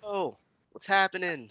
Oh, what's happening?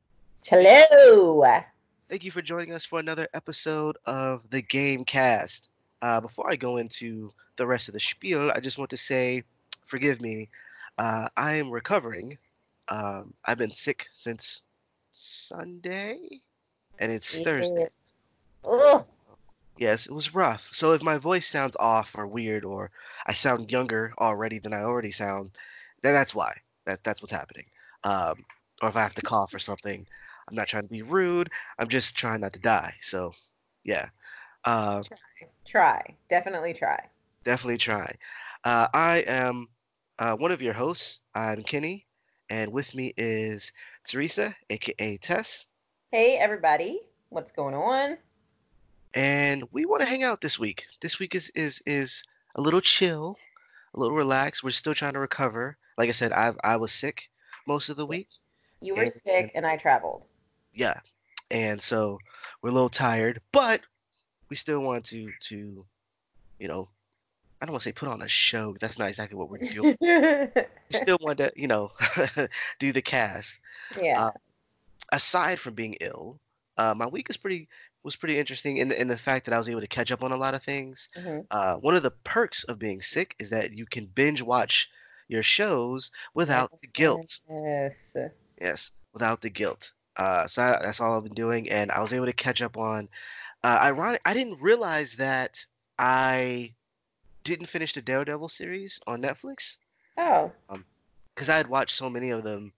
Hello. Thank you for joining us for another episode of the Gamecast. Before I go into the rest of the spiel, I just want to say, forgive me, I am recovering. I've been sick since Sunday, and it's Thursday. Yeah. Ugh. Yes, it was rough. So if my voice sounds off or weird, or I sound younger already than I already sound, then that's why. That's what's happening. Um, or if I have to cough or something, I'm not trying to be rude. I'm just trying not to die. So, yeah, uh, Try. Definitely try. definitely try. I am one of your hosts. I'm Kenny, and with me is Teresa, aka Tess, Hey, everybody. What's going on? and we want to hang out this week. This week is a little chill, a little relaxed. We're still trying to recover. Like I said, I was sick most of the Yeah. week, You were and sick and I traveled. yeah, and so we're a little tired, but we still want to you know I don't want to say put on a show. That's not exactly what we're doing. We still want to do the cast. Uh, Yeah. Aside from being ill, my week is pretty was pretty interesting in the fact that I was able to catch up on a lot of things. Hmm. One of the perks of being sick is that you can binge watch your shows without the guilt. Yes. Yes, without the guilt. That's all I've been doing, and I was able to catch up on. Ironic, I didn't realize that I didn't finish the Daredevil series on Netflix. Oh. Because I had watched so many of them,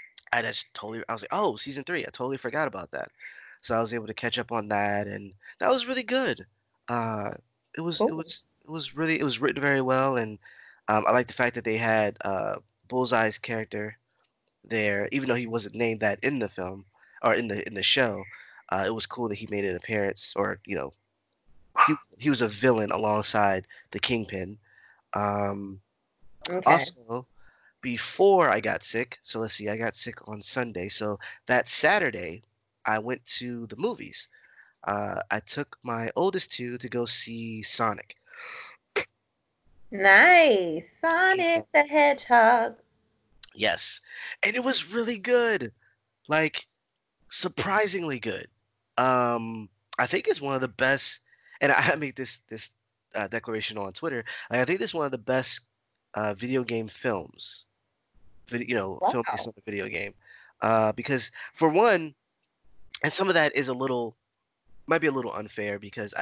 I was like, oh, season three. I totally forgot about that. So I was able to catch up on that, and that was really good. Uh, Cool. it was written very well, and I like the fact that they had Bullseye's character there, even though he wasn't named that in the film or in the show. It was cool that he made an appearance, or he was a villain alongside the Kingpin. Um, Okay. Also, before I got sick, so let's see, I got sick on Sunday. So that Saturday, I went to the movies. I took my oldest two to go see Sonic. Nice. And Sonic the Hedgehog. yes, and it was really good. Like surprisingly good. Um, I think it's one of the best, and I made this declaration on Twitter. Like, I think this is one of the best video game films. Film based Wow. on a video game. Because for one, and some of that is a little might be a little unfair because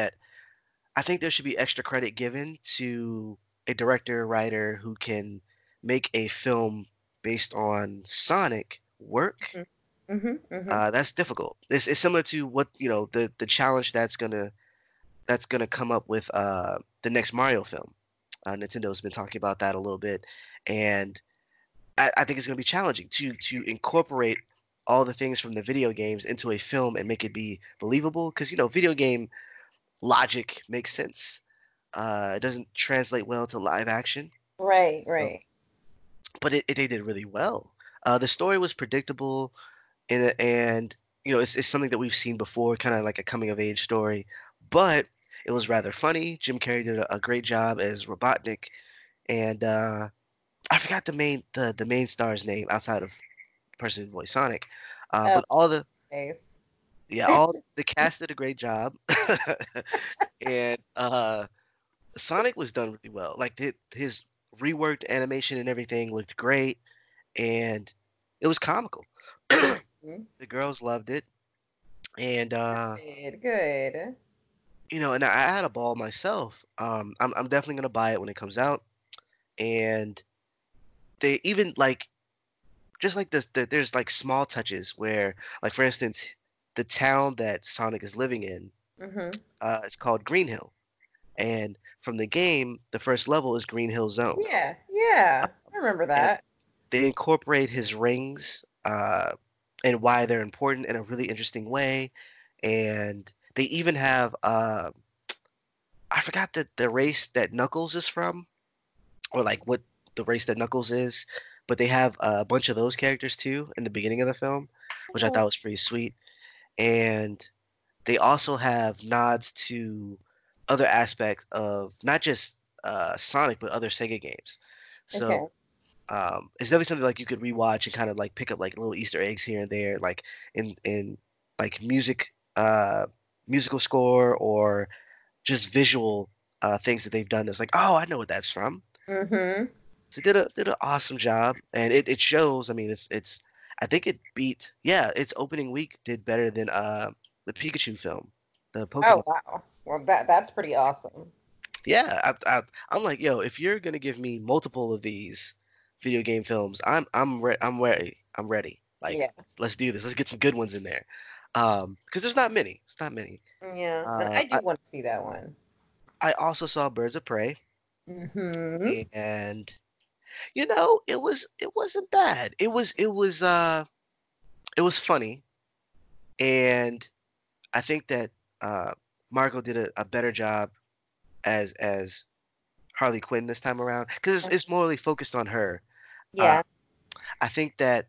I think there should be extra credit given to a director writer who can make a film based on Sonic work. Mm-hmm. Mm-hmm. That's difficult. It's similar to what the challenge that's gonna come up with the next Mario film. Nintendo's been talking about that a little bit, and I think it's gonna be challenging to incorporate all the things from the video games into a film and make it be believable because video game logic makes sense. It doesn't translate well to live action. Right, So, right. but they did really well. The story was predictable, and it's something that we've seen before, kind of like a coming of age story, but it was rather funny. Jim Carrey did a great job as Robotnik, and I forgot the main star's name outside of the person who voiced Sonic, Oh, but all the nice. yeah all the cast did a great job, and Sonic was done really well. Like his reworked animation and everything looked great, and it was comical. Mhm. The girls loved it, and Good, good. and I had a ball myself. I'm definitely gonna buy it when it comes out, and they even like just like this. There's like small touches where, like for instance, the town that Sonic is living in, Mm-hmm. it's called Green Hill, and from the game, the first level is Green Hill Zone, Yeah, yeah. I remember and that. they incorporate his rings and why they're important in a really interesting way, and they even have I forgot the race that Knuckles is from, or like what the race that Knuckles is, but they have a bunch of those characters too in the beginning of the film, which I Oh, thought was pretty sweet. And they also have nods to other aspects of not just Sonic but other Sega games. So okay. It's definitely something like you could rewatch and kind of like pick up like little Easter eggs here and there, like in like musical score or just visual things that they've done. That's like, oh, I know what that's from. Mm-hmm. So did an awesome job, and it shows. I mean, it's I think it beat its opening week did better than the Pikachu film, the Oh Pokemon. wow. Well, that's pretty awesome. Yeah, I'm like, yo, if you're gonna give me multiple of these video game films, I'm ready. I'm ready. Like, Yeah. let's do this. Let's get some good ones in there. Because there's not many. It's not many. Yeah. Uh, I do I want to see that one. I also saw Birds of Prey, Mm-hmm. and it wasn't bad. It was funny, and I think that uh Margot did a better job as Harley Quinn this time around because it's morely focused on her. Uh, Yeah. I think that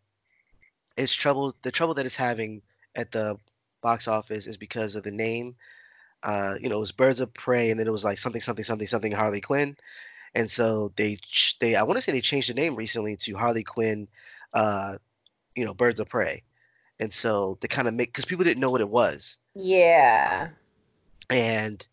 the trouble that it's having at the box office is because of the name. It was Birds of Prey, and then it was like something, something, something, something Harley Quinn, and so they I want to say they changed the name recently to Harley Quinn, uh, Birds of Prey, and so they kind of make because people didn't know what it was, Yeah. and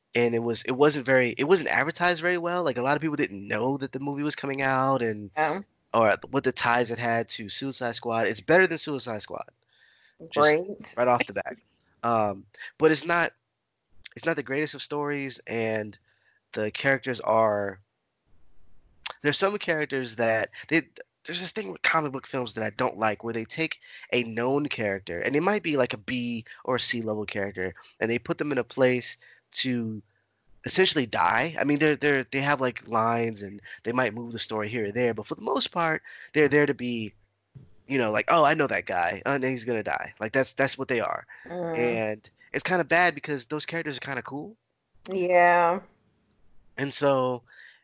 it wasn't advertised very well. Like a lot of people didn't know that the movie was coming out, and or what the ties it had to Suicide Squad. It's better than Suicide Squad, just Great. right off the bat. Um, but it's not the greatest of stories, and the characters are there's some characters that there's this thing with comic book films that I don't like where they take a known character and it might be like a B or C level character and they put them in a place to essentially die. I mean, they have like lines and they might move the story here or there, but for the most part, they're there to be, like, oh, I know that guy, and he's gonna die. Like that's what they are, Mm, and it's kind of bad because those characters are kind of cool, yeah. and so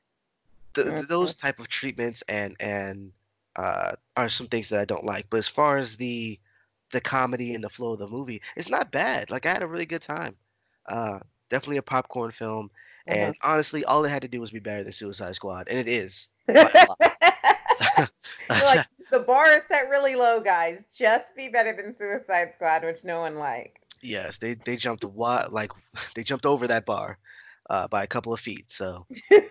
Mm. those type of treatments are some things that I don't like. But as far as the comedy and the flow of the movie, it's not bad. Like I had a really good time. Uh, Definitely a popcorn film. Uh-huh. And honestly, all it had to do was be better than Suicide Squad, and it is You're by a lot. like, the bar is set really low, guys. Just be better than Suicide Squad, which no one liked. Yes, they jumped a lot, like they jumped over that bar by a couple of feet. So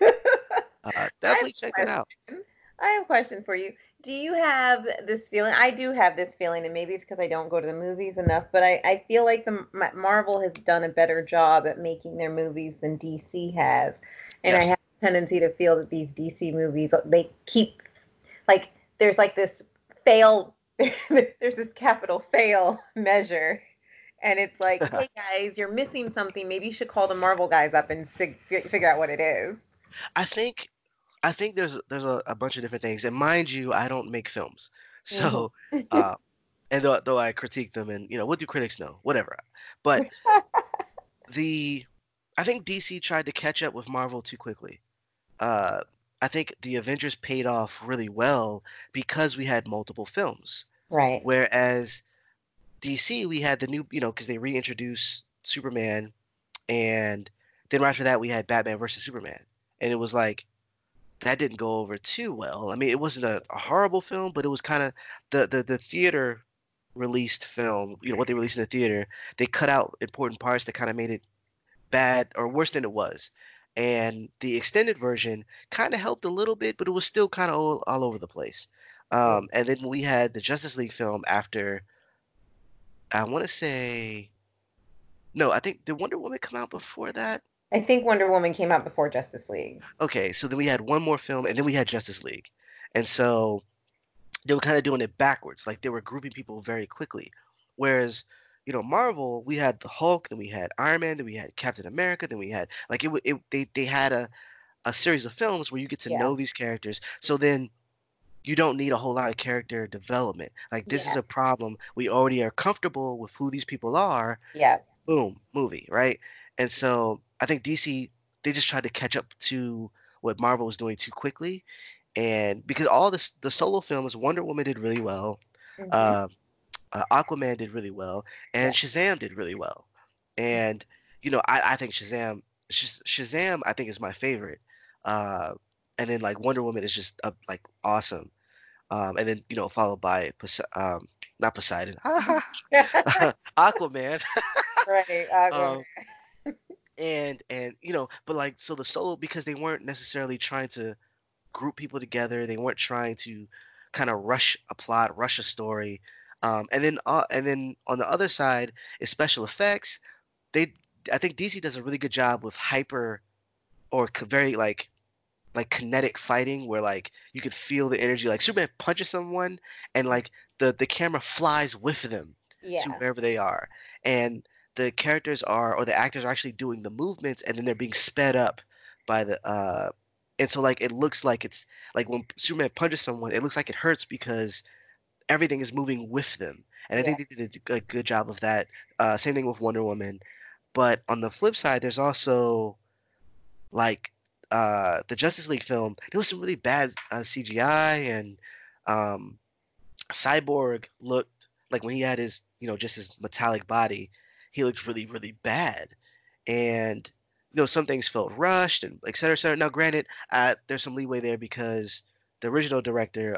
I have definitely a check that out. question. I have a question for you. Do you have this feeling? I do have this feeling, and maybe it's because I don't go to the movies enough, but I feel like Marvel has done a better job at making their movies than DC has. And I Yes. have a tendency to feel that these DC movies, they keep, like, there's like this fail, there's this capital fail measure. And it's like, hey guys, you're missing something. Maybe you should call the Marvel guys up and figure out what it is. I think I think there's a bunch of different things, and mind you, I don't make films, Mhm. so and though I critique them, and what do critics know? Whatever. But the I think DC tried to catch up with Marvel too quickly. Uh, I think the Avengers paid off really well because we had multiple films, Right. whereas DC we had the new, because they reintroduced Superman, and then right after that we had Batman versus Superman, and it was like that didn't go over too well. I mean, it wasn't a horrible film, but it was kind of the theater released film. What they released in the theater, they cut out important parts that kind of made it bad or worse than it was. And the extended version kind of helped a little bit, but it was still kind of all over the place. And then we had the Justice League film after. I want to say no. I think did Wonder Woman come out before that? I think Wonder Woman came out before Justice League. Okay, so then we had one more film, and then we had Justice League, and so they were kind of doing it backwards. Like they were grouping people very quickly. Whereas, Marvel, we had the Hulk, then we had Iron Man, then we had Captain America, then we had like they had a series of films where you get to Yeah. know these characters. So then you don't need a whole lot of character development. Like this is Yeah. a problem. We already are comfortable with who these people are. Yeah. Boom, movie, right? And so I think DC they just tried to catch up to what Marvel was doing too quickly and because all the solo films, Wonder Woman did really well, Hmm. uh, Aquaman did really well, and Yeah. Shazam did really well. And I think Shazam I think is my favorite. Uh, and then like Wonder Woman is just like awesome. And then followed by not Poseidon, Aquaman. Right, Aquaman. um, and but like so the solo, because they weren't necessarily trying to group people together, they weren't trying to kind of rush a plot, rush a story. And then on the other side is special effects. They I think DC does a really good job with hyper or very like kinetic fighting, where like you could feel the energy, like Superman punches someone and like the camera flies with them to Yeah. wherever they are, and the characters are, or the actors are actually doing the movements, and then they're being sped up by the and so like it looks like it's like when Superman punches someone, it looks like it hurts because everything is moving with them, and I Yeah. think they did a good job of that. Same thing with Wonder Woman. But on the flip side, there's also like the Justice League film, there was some really bad CGI, and um, Cyborg looked like, when he had his, just his metallic body, he looked really, really bad. And some things felt rushed and et cetera, et cetera. Now, granted, there's some leeway there because the original director,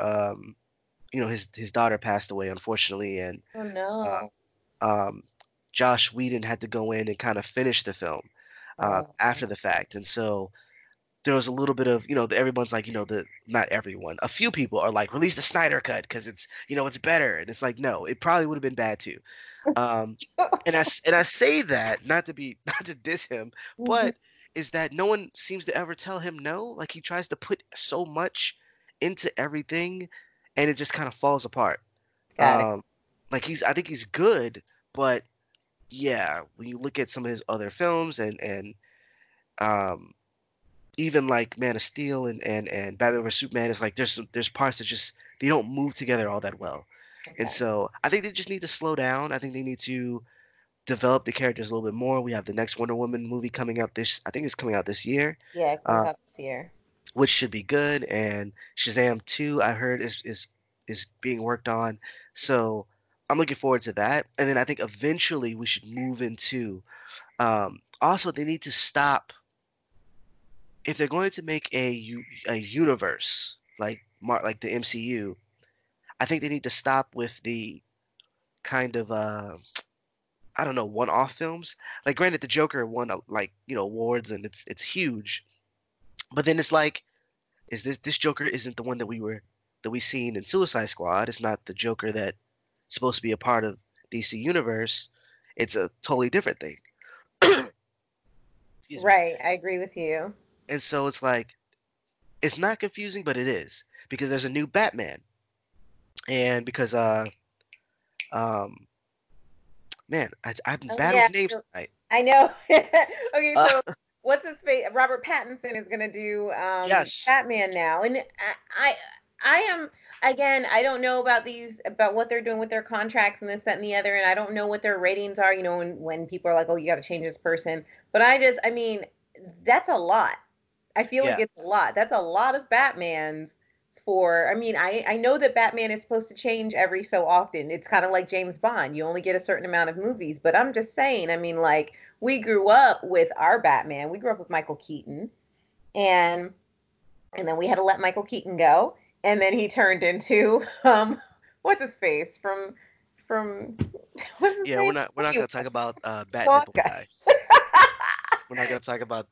his daughter passed away, unfortunately, and Oh uh, no. um, Josh Whedon had to go in and kind of finish the film Oh. after the fact, and so there was a little bit of, everyone's like, the not everyone, a few people are like, release the Snyder cut because it's better, and it's like, no, it probably would have been bad too. Um, and I say that not to be not to diss him, Mhm. but is that no one seems to ever tell him no. Like, he tries to put so much into everything, and it just kind of falls apart. Got it. Um, like, I think he's good, but yeah, when you look at some of his other films, and um even like Man of Steel and Batman vs Superman, is like there's parts that just they don't move together all that well. And Okay. so I think they just need to slow down. I think they need to develop the characters a little bit more. We have the next Wonder Woman movie coming up I think it's coming out this year, Yeah, it comes uh, out this year. which should be good. And Shazam 2, I heard, is being worked on. So I'm looking forward to that. And then I think eventually we should move into, also they need to stop, if they're going to make a universe like the MCU. I think they need to stop with the kind of I don't know, one-off films. Like, granted, the Joker won like awards, and it's huge, but then it's like, is this Joker isn't the one that we seen in Suicide Squad. It's not the Joker that's supposed to be a part of DC Universe. It's a totally different thing. Excuse me. Right, I agree with you. And so it's like, it's not confusing, but it is, because there's a new Batman, and because um man, I'm Oh bad yeah, with names so tonight. I know. Okay, Uh, so what's his face? Robert Pattinson is gonna do yes, Batman now, and I am, again. I don't know about what they're doing with their contracts and this, that, and the other, and I don't know what their ratings are. When people are like, "Oh, you got to change this person," but I mean, that's a lot. I feel like yeah, it's a lot. That's a lot of Batmans for, I mean, I know that Batman is supposed to change every so often. It's kind of like James Bond. You only get a certain amount of movies, but I'm just saying, I mean, like, we grew up with our Batman. We grew up with Michael Keaton, and then we had to let Michael Keaton go, and then he turned into what's his face from what's his yeah. name? We're not gonna talk about Bat Nipple Wonka. Guy. We're not gonna talk about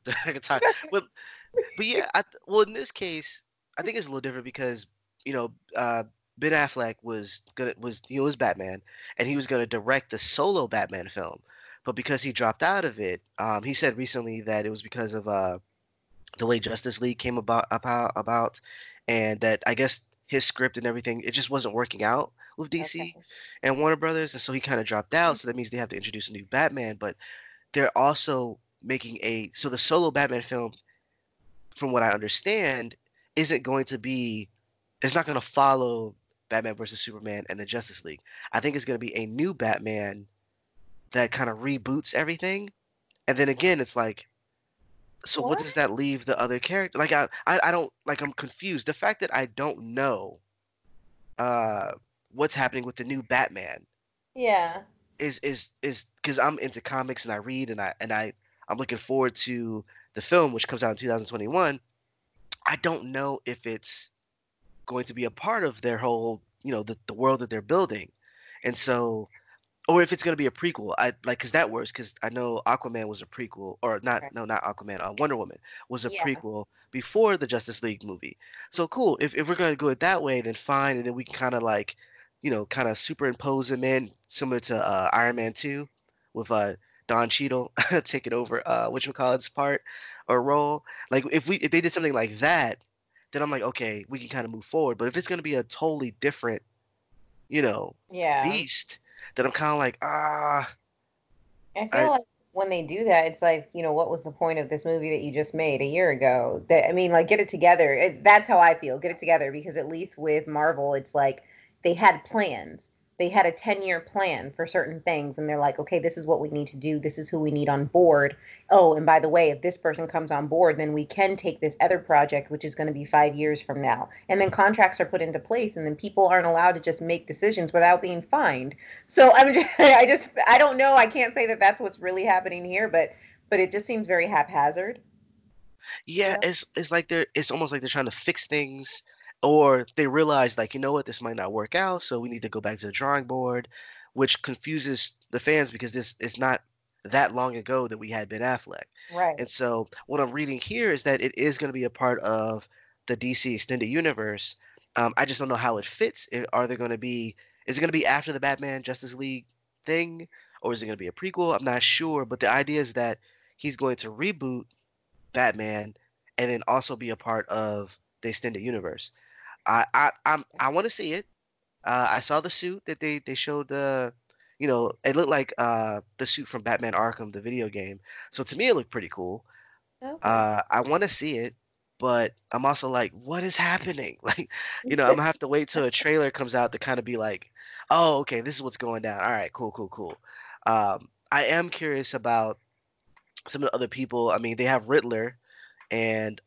but yeah, well, in this case, I think it's a little different because you know Ben Affleck was Batman, and he was gonna direct the solo Batman film, but because he dropped out of it, he said recently that it was because of the way Justice League came about, and that I guess his script and everything, it just wasn't working out with DC Okay. and Warner Brothers, and so he kind of dropped out. So that means they have to introduce a new Batman, but they're also making the solo Batman film, from what I understand, isn't going to be it's not going to follow Batman versus Superman and the Justice League. I think it's going to be a new Batman that kind of reboots everything. And then again, it's like, so what What? does that leave the other character? Like, I don't, like, I'm confused. The fact that I don't know uh what's happening with the new Batman Yeah. is because I'm into comics, and I read, and I'm looking forward to the film, which comes out in 2021. I don't know if it's going to be a part of their whole, the world that they're building. And so, or if it's going to be a prequel. I like because that works because I know Aquaman was a prequel, or not. Right. No, not Aquaman. Wonder Woman was a Yeah. prequel before the Justice League movie. So cool. If we're going to go it that way, then fine, and then we can kind of like, kind of superimpose him in similar to Iron Man 2 with Don Cheadle taking over whatchamacallit's part or role. Like if they did something like that, then I'm like, okay, we can kind of move forward. But if it's going to be a totally different, you know, Yeah. beast, then I'm kind of like, I feel I like when they do that, it's like, what was the point of this movie that you just made a year ago? That I mean, like, get it together. That's how I feel. Get it together because at least with Marvel, it's like they had plans. They had a 10-year plan for certain things, and they're like, okay, this is what we need to do. This is who we need on board. Oh, and by the way, if this person comes on board, then we can take this other project, which is going to be 5 years from now. And then contracts are put into place, and then people aren't allowed to just make decisions without being fined. So I'm just, I don't know. I can't say that that's what's really happening here, but it just seems very haphazard. yeah, Yeah. it's like it's almost like they're trying to fix things, or they realize like, you know what, this might not work out, so we need to go back to the drawing board, which confuses the fans because this is not that long ago that we had Ben Affleck. Right. And so what I'm reading here is that it is going to be a part of the DC extended universe. I just don't know how it fits. Are there going to be is it going to be after the Batman Justice League thing, or is it going to be a prequel? I'm not sure, but the idea is that he's going to reboot Batman, and then also be a part of the extended universe. I want to see it. I saw the suit that they showed. It looked like the suit from Batman Arkham, the video game. So to me, it looked pretty cool. Okay. I want to see it, but I'm also like, what is happening? Like, I'm gonna have to wait till a trailer comes out to kind of be like, oh, okay, this is what's going down. All right, cool, cool, cool. I am curious about some of the other people. I mean, they have Riddler, and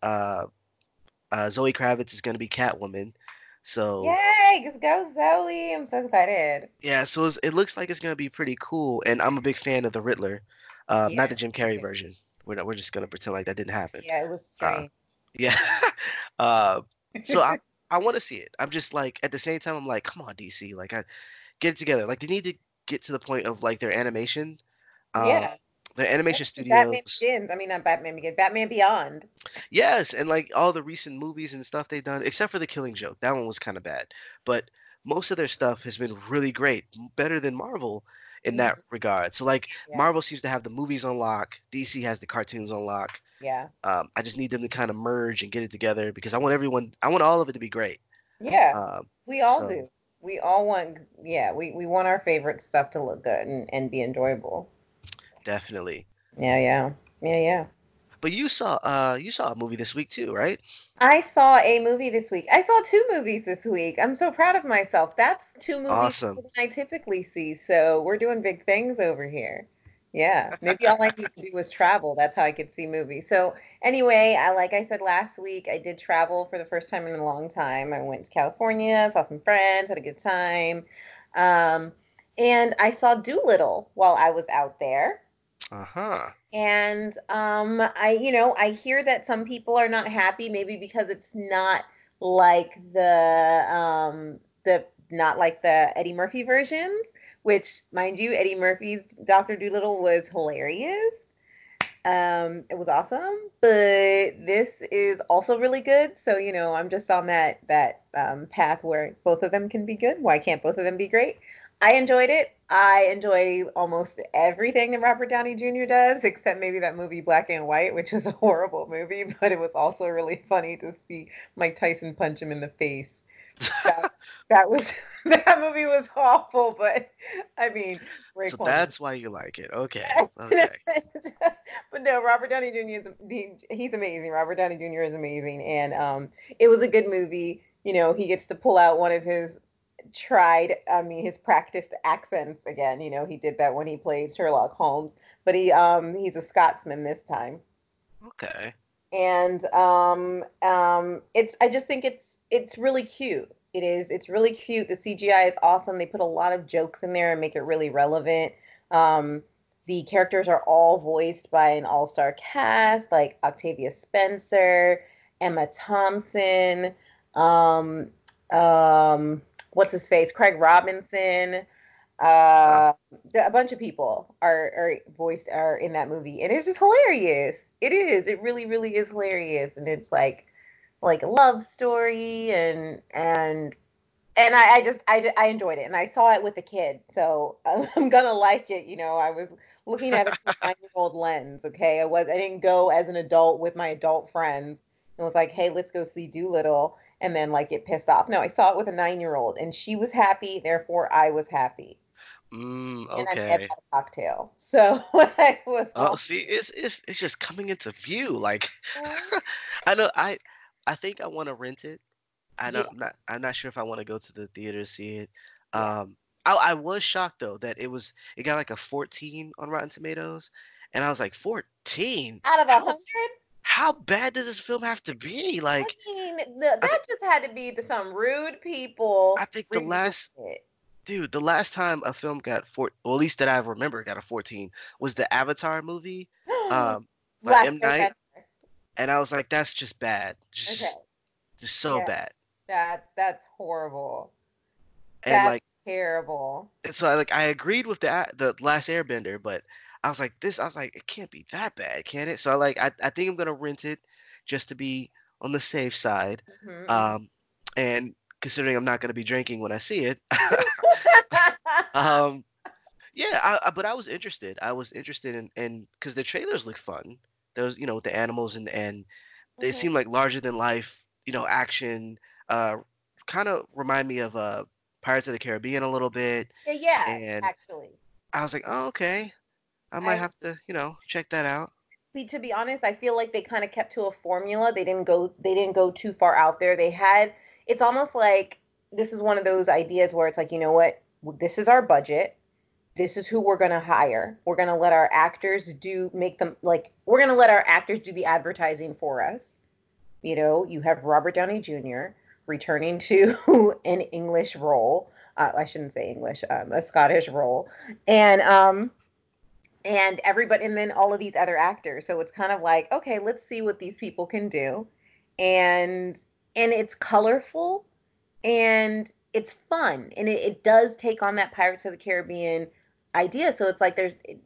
Zoe Kravitz is going to be Catwoman. So Yay! Just go, Zoe. I'm so excited. yeah, so it looks like it's going to be pretty cool, and I'm a big fan of the Riddler, not Yeah. the Jim Carrey version. We're just going to pretend like that didn't happen. Yeah, it was Uh, strange. yeah. uh, so I want to see it. I'm just like at the same time I'm like, come on DC, like I get it together. Like they need to get to the point of like their animation. Um, Yeah. their animation Batman studios. Begins. I mean, not Batman Begins. Batman Beyond. Yes, and like all the recent movies and stuff they've done, except for The Killing Joke. That one was kind of bad. But most of their stuff has been really great, better than Marvel in Mhm. that regard. So like Yeah. Marvel seems to have the movies on lock, DC has the cartoons on lock. Yeah. I just need them to kind of merge and get it together because I want all of it to be great. Yeah. Um, We all so do. We all want, yeah, we want our favorite stuff to look good and be enjoyable. definitely. Yeah, yeah. Yeah, yeah. But you saw a movie this week too, right? I saw a movie this week. I saw two movies this week. I'm so proud of myself. That's two movies more Awesome. than I typically see. So we're doing big things over here. Yeah. Maybe all I need to do is travel. That's how I could see movies. So anyway, like I said last week, I did travel for the first time in a long time. I went to California, saw some friends, had a good time. Um, and I saw Doolittle while I was out there. Uh-huh. And I hear that some people are not happy, maybe because it's not like the not like the Eddie Murphy versions, which, mind you, Eddie Murphy's Dr. Dolittle was hilarious. It was awesome, but this is also really good. So, I'm just on that path where both of them can be good. Why can't both of them be great? I enjoyed it. I enjoy almost everything that Robert Downey Jr. does, except maybe that movie Black and White, which was a horrible movie, but it was also really funny to see Mike Tyson punch him in the face. That that was that movie was awful, but I mean, So Raekwon that's why you like it. Okay. was Okay. but no, Robert Downey Jr. He's amazing. Robert Downey Jr. is amazing, and it was a good movie. He gets to pull out one of his his practiced accents again. He did that when he played Sherlock Holmes, but he's a Scotsman this time, Okay. and I just think it's really cute. It is. It's really cute. The CGI is awesome. They put a lot of jokes in there and make it really relevant. Um, the characters are all voiced by an all-star cast, like Octavia Spencer Emma Thompson, um, what's his face, Craig Robinson, Huh. uh, a bunch of people are in that movie, and it's just hilarious. It is. It really, really is hilarious, and it's like a love story, and I enjoyed it, and I saw it with a kid, so I'm gonna like it. I was looking at it from a 9-year-old lens. Okay, I didn't go as an adult with my adult friends and was like, hey, let's go see Doolittle, and then like get pissed off. No, I saw it with a 9-year-old, and she was happy, therefore I was happy, and I may have Okay. had a cocktail. So I was Oh, all. see, it's just coming into view. Like, I know I think I want to rent it. Yeah, I'm not sure if I want to go to the theater to see it. yeah. Um, I was shocked though that it got like a 14 on Rotten Tomatoes, and I was like 14? Out of 100. How bad does this film have to be? I Like, mean, I that think just had to be some rude I people think reviewing it. the last time a film got well, at least that I remember got a 14 was the Avatar movie, um, by Last M. Night, Airbender. and I was like, that's just bad, Okay. just so Yeah. bad, That's horrible. and That's like, terrible. and so I agreed with the last Airbender, but I was like, it can't be that bad, can it? So I think I'm gonna rent it just to be on the safe side, Mhm, um, and considering I'm not gonna be drinking when I see it, mhm. um, yeah, but I was interested. I was interested in because the trailers look fun. There was, with the animals and they Mhm. seem like larger than life, action. Uh, kind of remind me of Pirates of the Caribbean a little bit, Yeah, yeah, and actually. I was like, oh, okay, I might I have to, check that out. To be honest, I feel like they kind of kept to a formula. They didn't go too far out there. It's almost like this is one of those ideas where it's like, you know what? This is our budget. This is who we're going to hire. We're going to let our actors we're going to let our actors do the advertising for us. You have Robert Downey Jr. returning to an English role. I shouldn't say English, a Scottish role, and everybody, and then all of these other actors. So it's kind of like, okay, let's see what these people can do, and it's colorful and it's fun, and it does take on that Pirates of the Caribbean idea. So it's like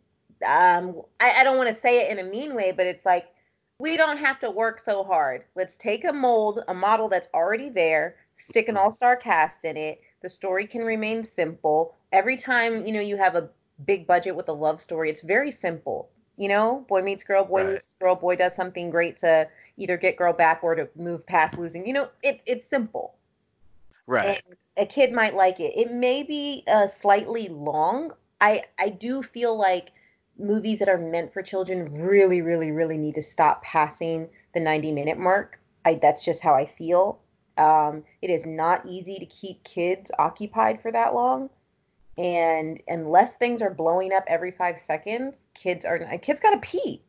I don't want to say it in a mean way, but it's like we don't have to work so hard. Let's take a model that's already there, stick an Mhm. all-star cast in it. The story can remain simple. Every time, you have a big budget with a love story, it's very simple. Boy meets girl, boy Right, loses girl, boy does something great to either get girl back or to move past losing. It's simple, and right. a kid might like it. It may be slightly long. I do feel like movies that are meant for children really, really, really need to stop passing the 90-minute mark. That's just how I feel. It is not easy to keep kids occupied for that long, and unless things are blowing up every 5 seconds, kids gotta pee.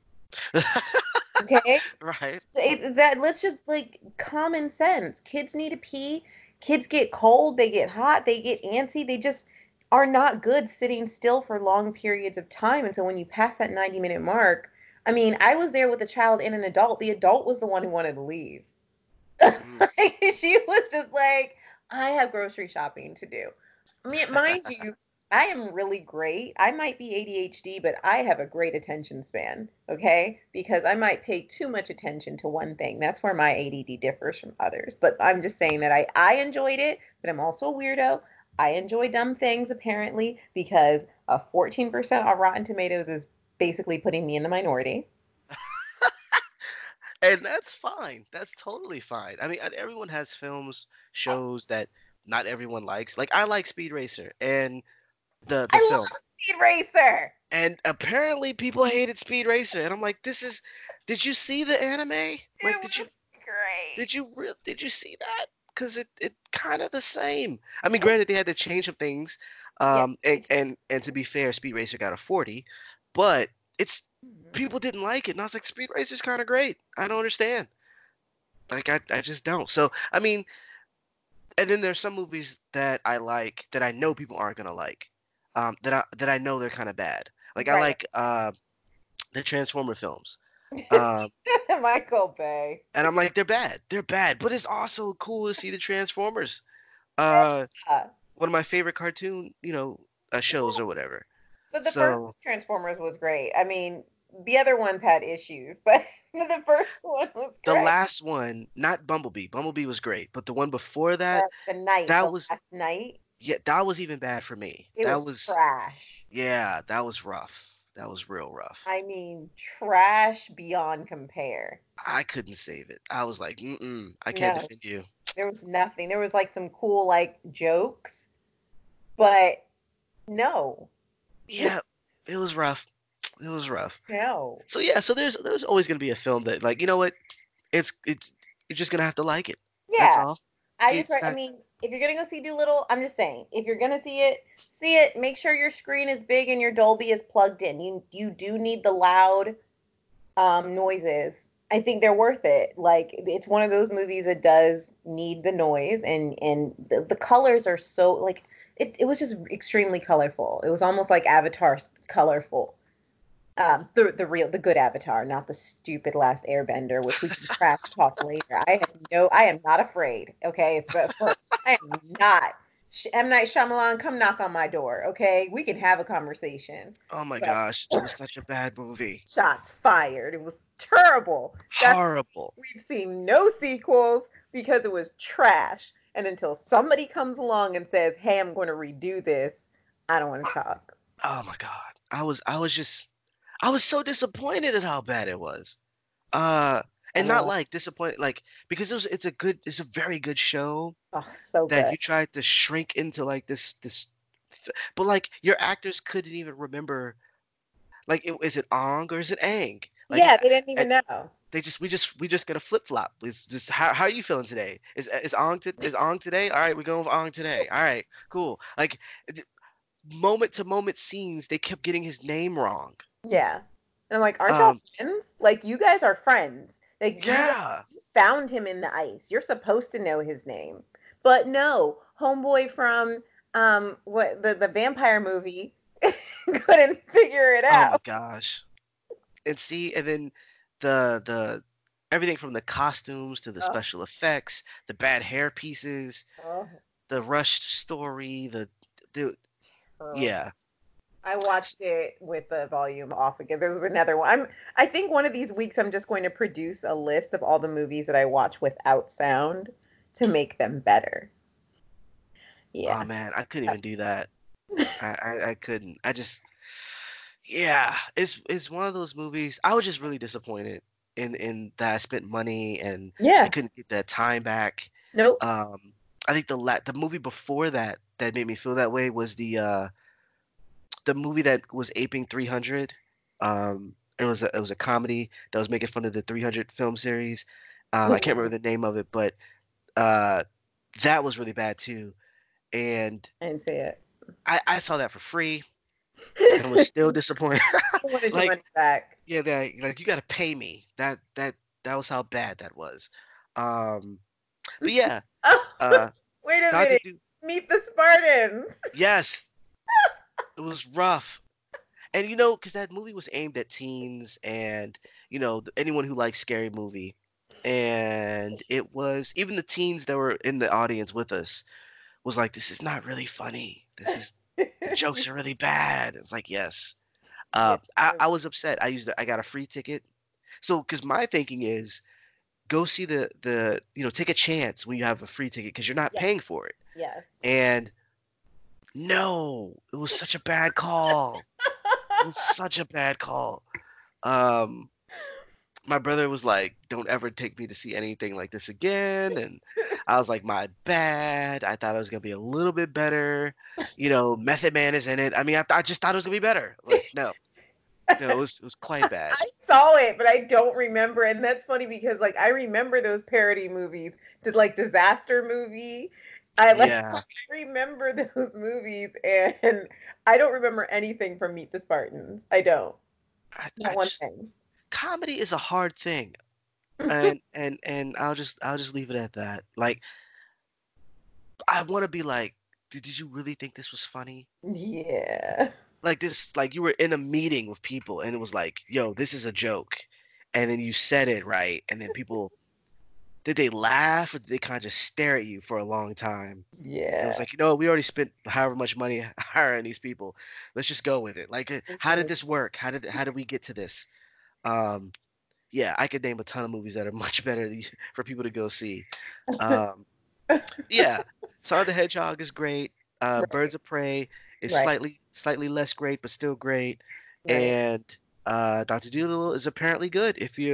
Okay, Right. let's just like common sense. Kids need to pee. Kids get cold, they get hot, they get antsy. They just are not good sitting still for long periods of time. And so when you pass that 90-minute mark, I mean, I was there with a child and an adult. The adult was the one who wanted to leave. Mm. She was just like, I have grocery shopping to do. Mind you, I am really great. I might be ADHD, but I have a great attention span, okay? Because I might pay too much attention to one thing. That's where my ADD differs from others. But I'm just saying that I enjoyed it, but I'm also a weirdo. I enjoy dumb things, apparently, because a 14% on Rotten Tomatoes is basically putting me in the minority. And that's fine. That's totally fine. I mean, everyone has films, shows that not everyone likes. Like I like Speed Racer and the I film. love Speed Racer. And apparently people hated Speed Racer, and I'm like, did you see the anime? Like, It was great. did you see that? Because it kind of the same. I mean, granted they had to change some things, Yeah. and to be fair, Speed Racer got a 40, but it's Mhm. people didn't like it, and I was like, Speed Racer's kind of great. I don't understand. Like, I just don't. So I mean, and then there's some movies that I like that I know people aren't gonna like, that I know they're kind of bad. Like I Right. like the Transformer films. Um, Michael Bay. and I'm like, they're bad, but it's also cool to see the Transformers. Uh, Yeah. one of my favorite cartoon, shows or whatever. But the first So Transformers was great. I mean, the other ones had issues, but the first one was the great. last one, not Bumblebee. Bumblebee was great, but the one before that, The that was last night, yeah, that was even bad for me. it That was was trash. yeah, that was rough. That was real rough. I mean, trash beyond compare. I couldn't save it. I was like, I can't No, defend you. there was nothing. There was like some cool like jokes, but no, Yeah, it was rough. It was rough. no. So yeah, so there's always gonna be a film that like, you know what? It's you're just gonna have to like it. That's Yeah, all. I It's not mean, if you're gonna go see Doolittle, I'm just saying, if you're gonna see it. Make sure your screen is big and your Dolby is plugged in. You do need the loud noises. I think they're worth it. Like it's one of those movies that does need the noise, and the colors are so like it was just extremely colorful. It was almost like Avatar's colorful. The good Avatar, not the stupid Last Airbender, which we can trash talk later. I am not afraid. Okay, I am not. M Night Shyamalan, come knock on my door. Okay, we can have a conversation. oh my But gosh, it was such a bad movie. shots fired. It was terrible. That's Horrible. we've seen no sequels because it was trash. And until somebody comes along and says, "Hey, I'm going to redo this," I don't want to talk. Oh my God. I was so disappointed at how bad it was. Uh I and not know. like disappointed like because it's a very good show Oh, so that good. you tried to shrink into like but like your actors couldn't even remember like is it Ong or is it Aang? Like Yeah, they didn't even know. we just gonna flip flop. It's just how are you feeling today? Is Ong today? All right, we're going with Ong today. All right, cool. Like moment to moment scenes, they kept getting his name wrong. Yeah. And I'm like, aren't y'all Um, friends? Like, you guys are friends. Like, yeah, you found him in the ice. You're supposed to know his name. But no, homeboy from the vampire movie couldn't figure it oh my out. gosh. And see, and then the everything from the costumes to the Oh, special effects, the bad hair pieces, oh, the rushed story, the terrible. yeah. I watched it with the volume off again. There was another one. I think one of these weeks I'm just going to produce a list of all the movies that I watch without sound to make them better. Oh Yeah. man, I couldn't even do that. I couldn't. I just yeah, it's one of those movies. I was just really disappointed in that I spent money and I Yeah. couldn't get that time back. Nope. Um, I think the movie before that that made me feel that way was the movie that was aping 300. It was a comedy that was making fun of the 300 film series. I can't remember the name of it, but uh, that was really bad too. And I didn't see it. I saw that for free and was still disappointed. I wanted your Like, money back. yeah, like you got to pay me. That was how bad that was. Um, but yeah, Oh, uh, wait a Doctor minute. Do. Meet the Spartans. Yes, it was rough. And because that movie was aimed at teens and anyone who likes scary movie, and it was even the teens that were in the audience with us was like, this is not really funny. The jokes are really bad. It's like yes, Yeah. I was upset. I got a free ticket, so because my thinking is go see the take a chance when you have a free ticket because you're not Yeah. paying for it. Yes. And no, it was such a bad call. It was such a bad call. Um, my brother was like, "Don't ever take me to see anything like this again," and I was like, "My bad. I thought it was gonna be a little bit better." Method Man is in it. I mean, I just thought it was gonna be better. Like, no, no, it was quite bad. I saw it, but I don't remember. And that's funny because like I remember those parody movies, did like disaster movie. Yeah, I remember those movies and I don't remember anything from Meet the Spartans. I don't. Not I one just thing. comedy is a hard thing, and I'll just leave it at that. Like, I want to be like, did you really think this was funny? Yeah. Like this, like you were in a meeting with people and it was like, yo, this is a joke. and then you said it right, and then people did they laugh or did they kind of just stare at you for a long time? And it was Yeah. like, we already spent however much money hiring these people. Let's just go with it. Like, how did Mhm. this work? How did we get to this? Um, yeah, I could name a ton of movies that are much better for people to go see. Um, yeah, Sonic the Hedgehog is great. Right. Birds of Prey is Right. slightly less great, but still great. Right. And Dr. Dolittle is apparently good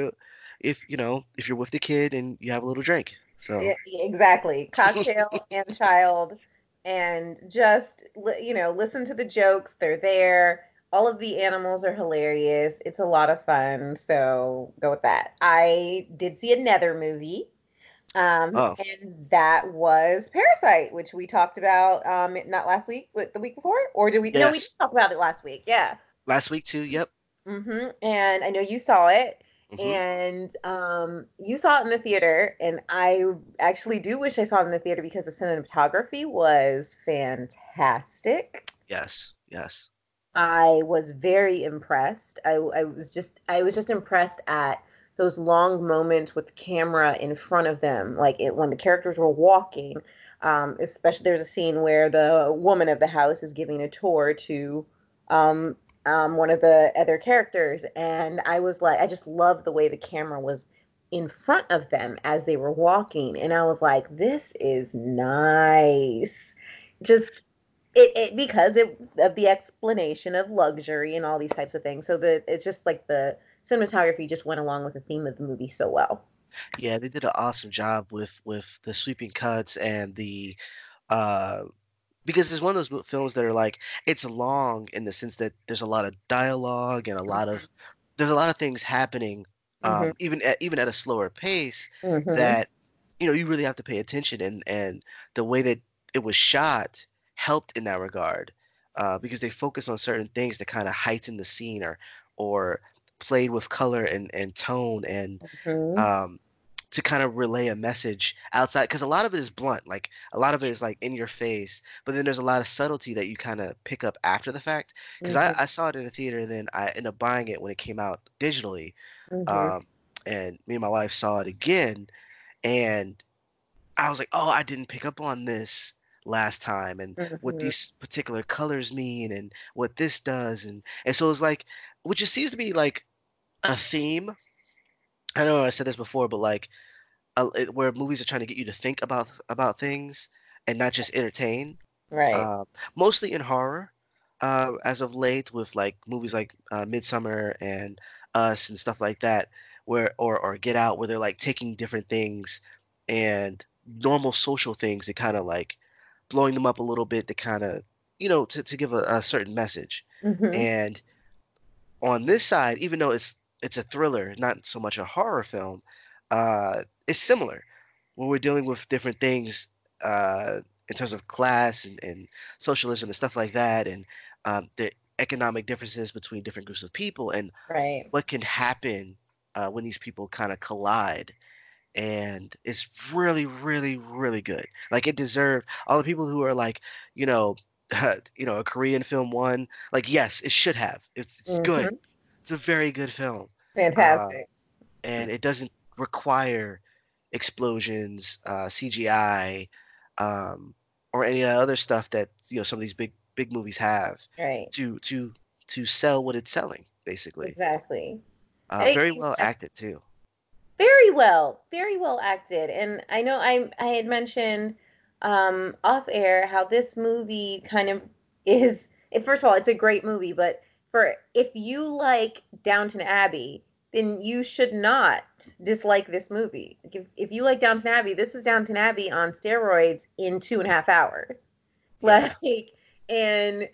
if you're with the kid and you have a little drink. So Yeah, exactly. Cocktail and child, and just listen to the jokes. They're there. All of the animals are hilarious. It's a lot of fun. So go with that. I did see another movie, oh, and that was Parasite, which we talked about not last week, but the week before, or did we? No, we did yes, talk about it last week. Yeah. last week too. Yep. And I know you saw it, hmm and you saw it in the theater, and I actually do wish I saw it in the theater because the cinematography was fantastic. Yes, yes. I was very impressed. I was just impressed at those long moments with the camera in front of them, like when the characters were walking. Especially there's a scene where the woman of the house is giving a tour to um, one of the other characters, and I was like, I just loved the way the camera was in front of them as they were walking, and I was like, this is nice. Just it because of the explanation of luxury and all these types of things. So it's just like the cinematography just went along with the theme of the movie so well. Yeah, they did an awesome job with the sweeping cuts and the uh because it's one of those films that are like it's long in the sense that there's a lot of dialogue and there's a lot of things happening Hmm. even at a slower pace Hmm. that you really have to pay attention, and the way that it was shot helped in that regard, because they focused on certain things that kind of heighten the scene or played with color and tone and Hmm. um to kind of relay a message outside, because a lot of it is blunt, like a lot of it is like in your face, but then there's a lot of subtlety that you kind of pick up after the fact, because I, Hmm. I saw it in the theater and then I ended up buying it when it came out digitally, Hmm. um, and me and my wife saw it again, and I was like, oh, I didn't pick up on this last time, and what Hmm. these particular colors mean and what this does, and so it's like, which just seems to be like a theme. I know I said this before, but like where movies are trying to get you to think about things and not just entertain. Right. Uh, Mostly in horror, as of late, with like movies like Midsummer and Us and stuff like that, where or Get Out, where they're like taking different things and normal social things and kind of like blowing them up a little bit to kind of to give a certain message. Hmm. And on this side, even though it's a thriller, not so much a horror film, it's similar, where we're dealing with different things in terms of class and socialism and stuff like that, and the economic differences between different groups of people, and Right. what can happen when these people kind of collide. And it's really, really, really good. Like it deserved all the people who are like, you know, a Korean film won. Like, yes, it should have. It's good. Hmm. It's a very good film, uh, Fantastic. and it doesn't require explosions, CGI, um, or any other stuff that some of these big movies have Right. to to to sell what it's selling, basically. Exactly. I Very well acted too. very well acted. And I know I had mentioned off air how this movie kind of is. First of all, it's a great movie, but for if you like Downton Abbey, then you should not dislike this movie. If you like Downton Abbey, this is Downton Abbey on steroids in 2.5 hours. Yeah. Like, and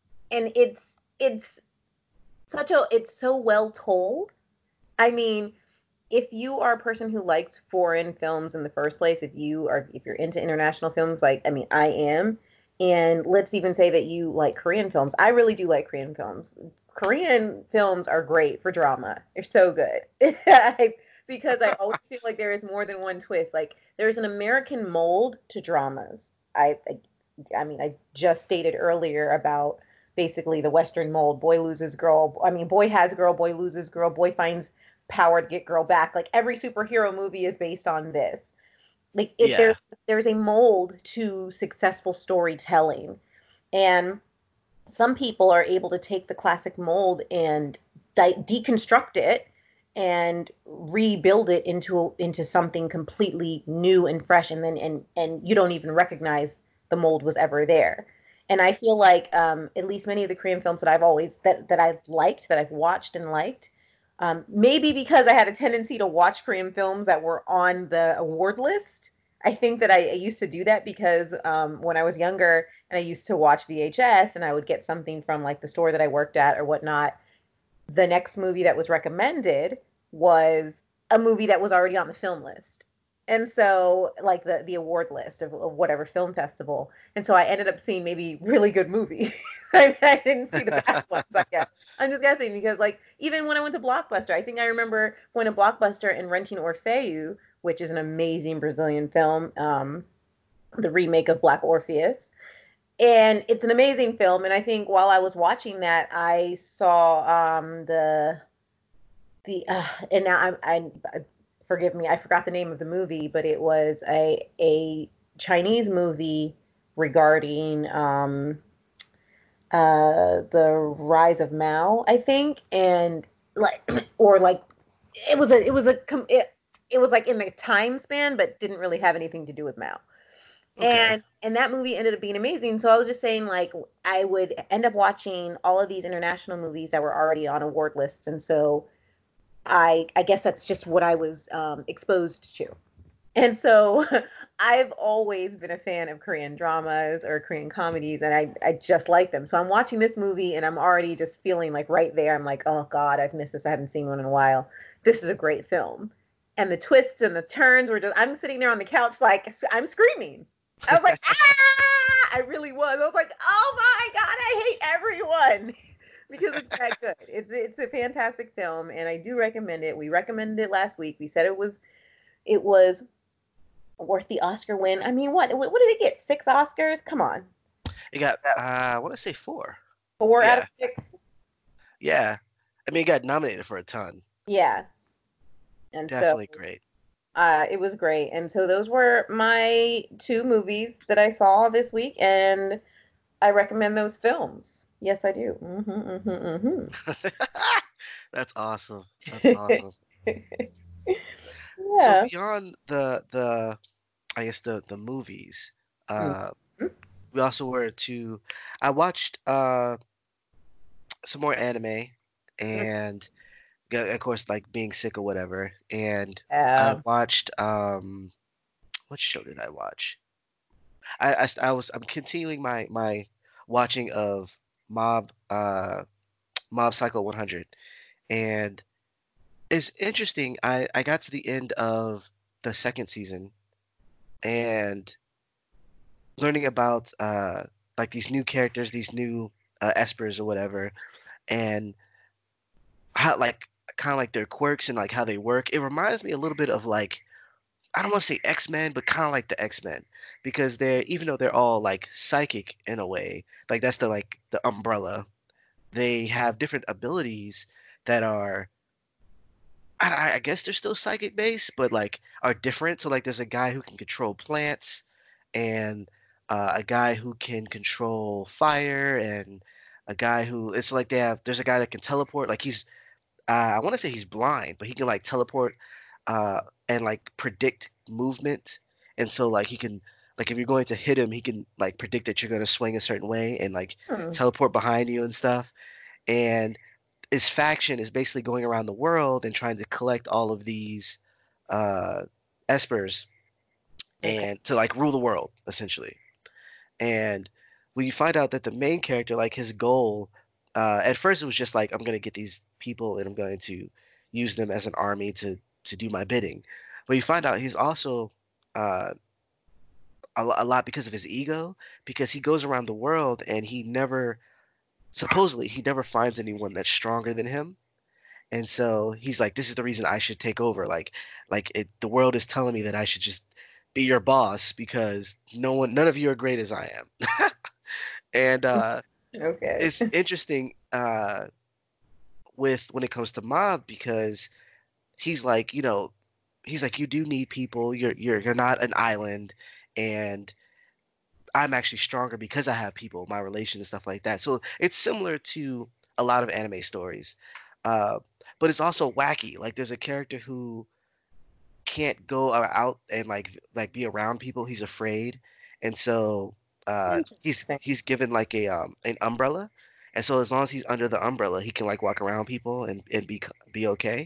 it's it's so well told. I mean, if you are a person who likes foreign films in the first place, if you're into international films, like I mean I am, and let's even say that you like Korean films. I really do like Korean films. Korean films are great for drama. They're so good. Because I always feel like there is more than one twist. Like there's an American mold to dramas. I mean, I just stated earlier about basically the Western mold. Boy loses girl. I mean, boy has girl, boy loses girl, boy finds power to get girl back. Like every superhero movie is based on this. Like Yeah. there's a mold to successful storytelling, and some people are able to take the classic mold and deconstruct it and rebuild it into something completely new and fresh, and then and you don't even recognize the mold was ever there. And I feel like at least many of the Korean films that I've liked, that I've watched and liked, maybe because I had a tendency to watch Korean films that were on the award list. I think that I used to do that because when I was younger and I used to watch VHS and I would get something from like the store that I worked at or whatnot, the next movie that was recommended was a movie that was already on the film list. And so, like the award list of whatever film festival. And so I ended up seeing maybe really good movies. I didn't see the bad ones, I guess. I'm just guessing because, like, even when I went to Blockbuster, I think I remember going to Blockbuster and renting Orfeu, which is an amazing Brazilian film, the remake of Black Orpheus, and it's an amazing film. And I think while I was watching that, I saw the and now I forgive me, I forgot the name of the movie, but it was a Chinese movie regarding the rise of Mao, I think, and like or like it was like in the time span, but didn't really have anything to do with Mao. Okay. And that movie ended up being amazing. So I was just saying, like, I would end up watching all of these international movies that were already on award lists, and so I guess that's just what I was exposed to. And so I've always been a fan of Korean dramas or Korean comedies, and I just like them. So I'm watching this movie, and I'm already just feeling like right there. I'm like, oh God, I've missed this. I haven't seen one in a while. This is a great film. And the twists and the turns were just, I'm sitting there on the couch, like, I'm screaming. I was like, ah! I really was. I was like, oh my God, I hate everyone because it's that good. It's a fantastic film, and I do recommend it. We recommended it last week. We said it was worth the Oscar win. I mean, what did it get? 6 Oscars? Come on, It got I want to say 4. 4 out of Yeah. 6. Yeah. I mean, it got nominated for a ton. Yeah, and so Definitely great. it was great. And so those were my two movies that I saw this week, and I recommend those films. Yes, I do. That's awesome. That's awesome. So Yeah. beyond the I guess the movies, uh Mhm. we also were to I watched some more anime and of course like being sick or whatever, and I Yeah. watched what show did I watch? I'm continuing my watching of Mob Psycho 100, and it's interesting. I got to the end of the second season and learning about like these new characters, these new espers or whatever, and how like kind of like their quirks and like how they work. It reminds me a little bit of like I don't want to say X-Men, but kind of like the X-Men because they're even though they're all like psychic in a way, like that's the umbrella. They have different abilities that are I guess they're still psychic based, but like are different. So like there's a guy who can control plants and a guy who can control fire and a guy who it's like there's a guy that can teleport. Like he's I want to say he's blind, but he can like teleport and like predict movement. And so like he can like if you're going to hit him, he can like predict that you're going to swing a certain way and like Hmm. teleport behind you and stuff. And his faction is basically going around the world and trying to collect all of these uh espers Okay. and to like rule the world essentially. And when you find out that the main character, like his goal, at first it was just like I'm gonna get these people and I'm going to use them as an army to do my bidding. But you find out he's also uh, a lot because of his ego, because he goes around the world and he never supposedly he never finds anyone that's stronger than him. And so he's like, this is the reason I should take over. The world is telling me that I should just be your boss because none of you are great as I am. And Okay. it's interesting with when it comes to Mob because he's like, he's like, you do need people. You're not an island, and I'm actually stronger because I have people, my relations and stuff like that. So it's similar to a lot of anime stories, uh, but it's also wacky. Like there's a character who can't go out and like be around people. He's afraid, and so Interesting. he's given like a an umbrella, and so as long as he's under the umbrella, he can like walk around people and be okay.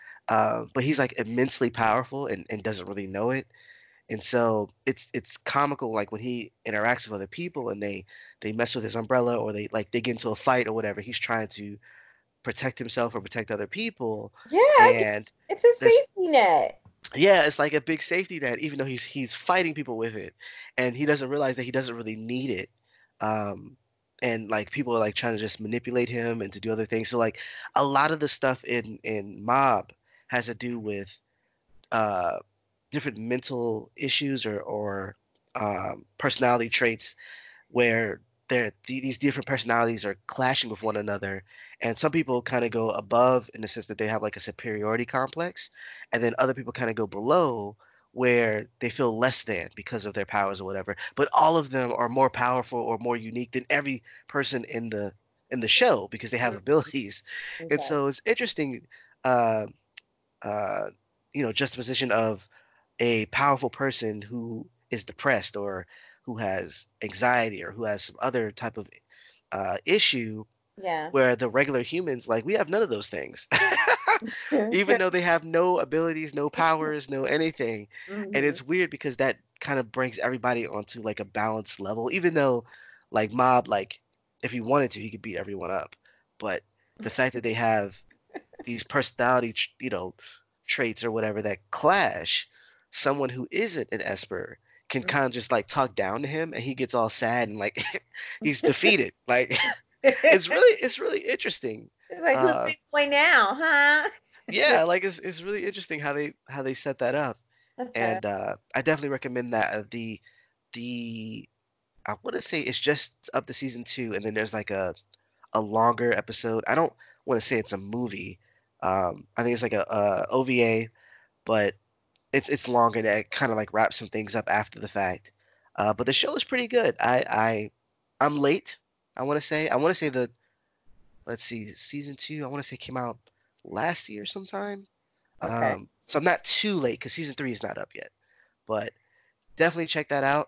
But he's like immensely powerful and doesn't really know it. And so it's comical like when he interacts with other people and they mess with his umbrella or they get into a fight or whatever. He's trying to protect himself or protect other people, Yeah, I get, and it's a this safety net. yeah, it's like a big safety net, even though he's fighting people with it, and he doesn't realize that he doesn't really need it. Um, and like people are like trying to just manipulate him and to do other things. So like a lot of the stuff in Mob has to do with uh, different mental issues or personality traits where these different personalities are clashing with one another, and some people kind of go above in the sense that they have like a superiority complex, and then other people kind of go below where they feel less than because of their powers or whatever, but all of them are more powerful or more unique than every person in the show because they have Mm, abilities. And okay. so it's interesting, uh, uh, juxtaposition of a powerful person who is depressed or who has anxiety or who has some other type of issue Yeah. where the regular humans like we have none of those things even though they have no abilities, no powers, no anything. And Hmm. it's weird because that kind of brings everybody onto like a balanced level, even though like Mob, like if he wanted to he could beat everyone up, but the fact that they have these personality traits or whatever that clash, someone who isn't an Esper can kind of just like talk down to him and he gets all sad and like he's defeated. Like it's really interesting. It's like, who's uh big boy now, huh? yeah, like it's really interesting how they set that up. And I definitely recommend that. The I want to say it's just up to season 2, and then there's like a longer episode. I don't want to say it's a movie. I think it's like a OVA, but it's longer that kind of like wraps some things up after the fact. But the show is pretty good. I'm late. I want to say the let's see season 2. I want to say came out last year sometime. Okay. So I'm not too late because season 3 is not up yet. But definitely check that out.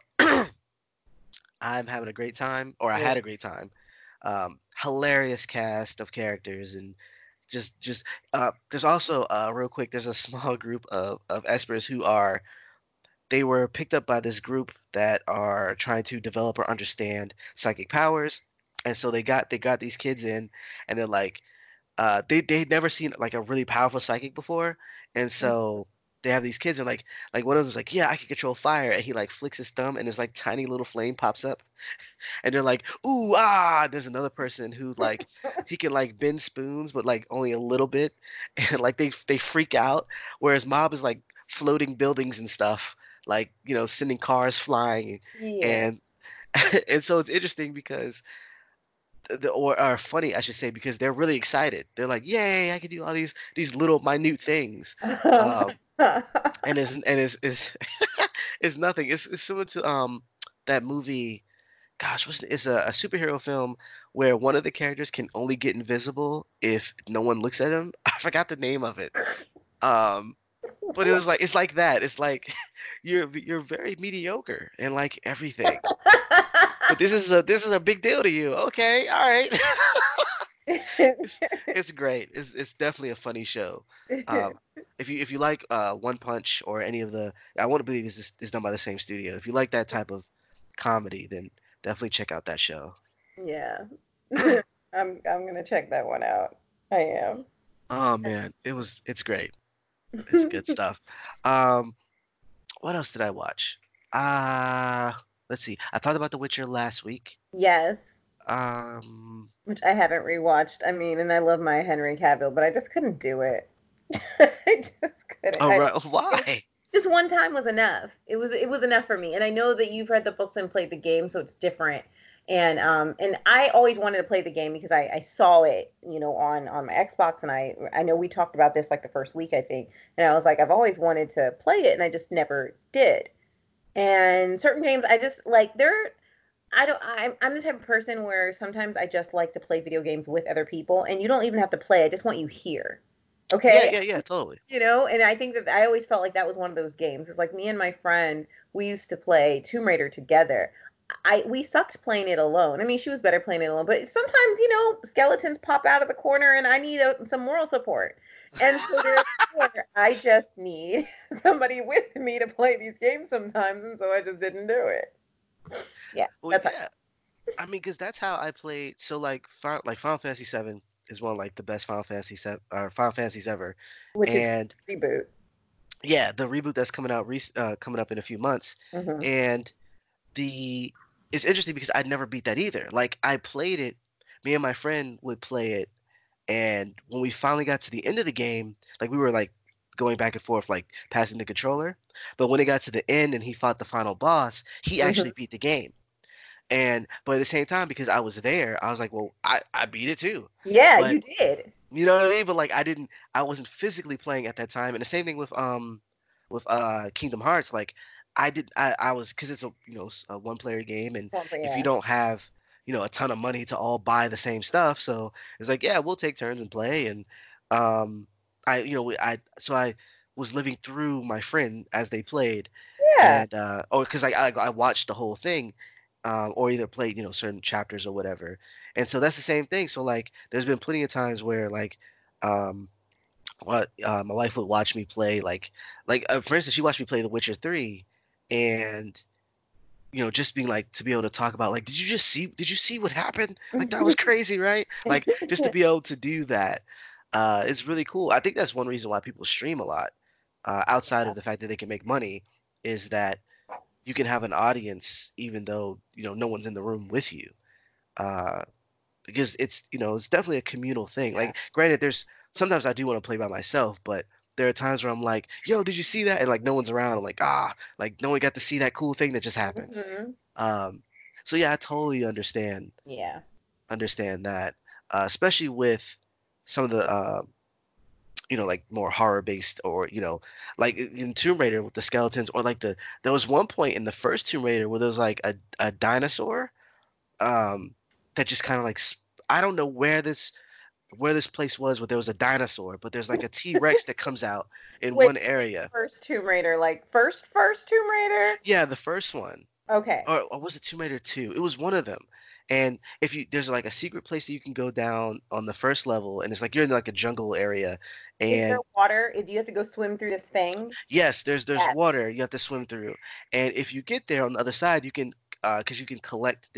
I'm having a great time, or I Yeah. had a great time. Hilarious cast of characters and just there's also real quick there's a small group of espers who are they were picked up by this group that are trying to develop or understand psychic powers, and so they got these kids in, and they're like they'd never seen like a really powerful psychic before, and so they have these kids and like one of them's like, yeah, I can control fire, and he like flicks his thumb and this like tiny little flame pops up, and they're like, ooh, ah. There's another person who like he can like bend spoons, but like only a little bit, and like they freak out. Whereas Mob is like floating buildings and stuff, like sending cars flying, Yeah. and and so it's interesting because or funny, I should say, because they're really excited. They're like, yay, I can do all these little minute things. Um, and is it's nothing. It's similar to that movie gosh, it's a superhero film where one of the characters can only get invisible if no one looks at him. I forgot the name of it. Um, but it was like it's like that. It's like you're very mediocre in like everything. But this is a big deal to you. Okay, all right. It's great. It's definitely a funny show. Um, if you like One Punch or any of the I want to believe is done by the same studio. If you like that type of comedy, then definitely check out that show. Yeah. I'm gonna check that one out. I am. Oh man, it's great. It's good stuff. Um, what else did I watch? Uh let's see. I talked about The Witcher last week. Yes, Um, which I haven't rewatched. I mean, and I love my Henry Cavill, but I just couldn't do it. I just couldn't. oh I, right, it was, why? just one time was enough. It was enough for me. And I know that you've read the books and played the game, so it's different. And I always wanted to play the game because I saw it, on my Xbox, and I know we talked about this like the first week, I think, and I was like, I've always wanted to play it, and I just never did. And certain games, I just like they're I don't I'm the type of person where sometimes I just like to play video games with other people, and you don't even have to play. I just want you here. Yeah, Okay? yeah, yeah, totally. And I think that I always felt like that was one of those games. It's like me and my friend, we used to play Tomb Raider together. We sucked playing it alone. I mean, she was better playing it alone, but sometimes, skeletons pop out of the corner and I need some moral support. And so I just need somebody with me to play these games sometimes, and so I just didn't do it. Yeah, Well, that's how, yeah. I mean, because that's how I played. So like Final Fantasy VII is one of like the best Final Fantasies ever, which is and reboot. yeah, the reboot that's coming up in a few months, Hmm. and the it's interesting because I never beat that either. Like I played it, me and my friend would play it, and when we finally got to the end of the game, like we were like going back and forth, like passing the controller. But when it got to the end and he fought the final boss, he actually Hmm. beat the game. And but at the same time, because I was there, I was like, well, I beat it too. Yeah, But you did. you know what I mean? But like I wasn't physically playing at that time. And the same thing with Kingdom Hearts. Like I was because it's a one player game, and if you Yeah. don't have a ton of money to all buy the same stuff, so it's like yeah, we'll take turns and play. And um I you know we- I was living through my friend as they played, Yeah. and or because I watched the whole thing, or either played certain chapters or whatever. And so that's the same thing. So like there's been plenty of times where like um my wife would watch me play like for instance she watched me play The Witcher 3, and just being like to be able to talk about like did you see what happened, like that was crazy, right? Like just to be able to do that is really cool. I think that's one reason why people stream a lot, outside of the fact that they can make money, is that you can have an audience even though no one's in the room with you, uh, because it's definitely a communal thing. Yeah. Like granted, there's sometimes I do want to play by myself, but there are times where I'm like, yo, did you see that? And like no one's around. I'm like, like no one got to see that cool thing that just happened. Hmm. Um, so yeah, I totally Yeah. understand that, especially with some of the like more horror based, or like in Tomb Raider with the skeletons, or like there was one point in the first Tomb Raider where there was like a dinosaur, um that just kind of like I don't know where this place was, where there was a dinosaur, but there's like a T-Rex that comes out in Wait, one area. first Tomb Raider, like first Tomb Raider? Yeah, the first one. Okay. Or was it Tomb Raider 2? It was one of them. And if you there's like a secret place that you can go down on the first level, and it's like you're in like a jungle area, Is there and water? Do you have to go swim through this thing? yes, there's Yes. water you have to swim through. And if you get there on the other side, you can because you can collect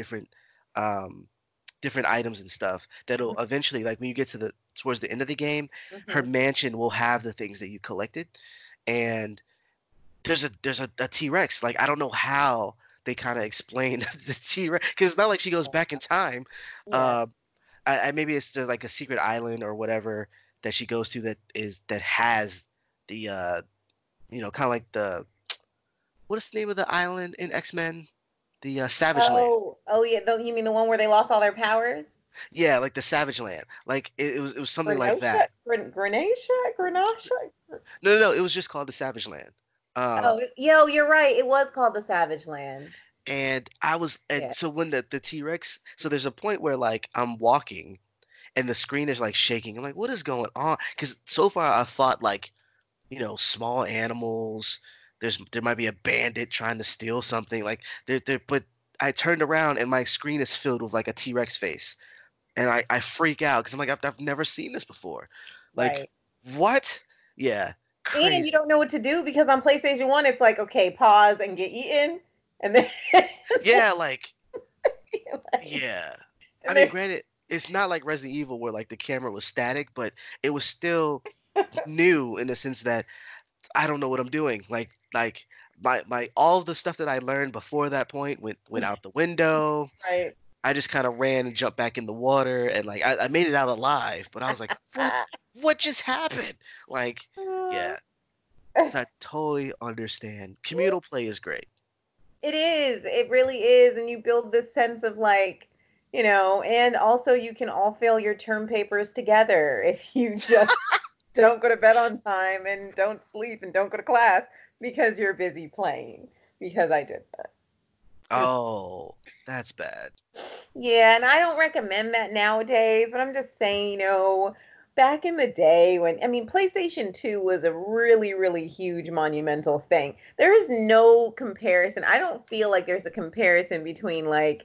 um different items and stuff that'll eventually, like when you get to the towards the end of the game, her Mm-hmm. mansion will have the things that you collected. And there's a T-Rex. Like I don't know how they kind of explain the T-Rex, because it's not like she goes back in time. Yeah. Uh, maybe it's like a secret island or whatever that she goes to that has the kind of like the what is the name of the island in X-Men? The Savage Land. Oh yeah. You mean the one where they lost all their powers? Yeah, like the Savage Land. Like it was something like Grenosha? that. Grenatia? Grenatia? No, no, no. It was just called the Savage Land. Oh, yo, you're right. It was called the Savage Land. And Yeah. so when the T-Rex, so there's a point where like I'm walking and the screen is like shaking. I'm like, what is going on? Because so far I've fought like, small animals. There might be a bandit trying to steal something. Like but I turned around and my screen is filled with like a T-Rex face. And I freak out because I'm like, I've never seen this before. Like, Right. what? Yeah, And you crazy. don't know what to do because on PlayStation 1 it's like, okay, pause and get eaten. And then Yeah, like, like, yeah. I and mean, then granted, it's not like Resident Evil where like the camera was static, but it was still new in the sense that I don't know what I'm doing. Like my all of the stuff that I learned before that point went out the window. right. I just kind of ran and jumped back in the water, and like I made it out alive, but I was like, what just happened? Like, yeah. So I totally understand. Communal play is great. It is. It really is. And you build this sense of like, and also you can all fail your term papers together if you just don't go to bed on time and don't sleep and don't go to class because you're busy playing. Because I did that. Just Oh, that's bad. yeah, and I don't recommend that nowadays, but I'm just saying, back in the day when, I mean, PlayStation 2 was a really, really huge monumental thing. There is no comparison. I don't feel like there's a comparison between like,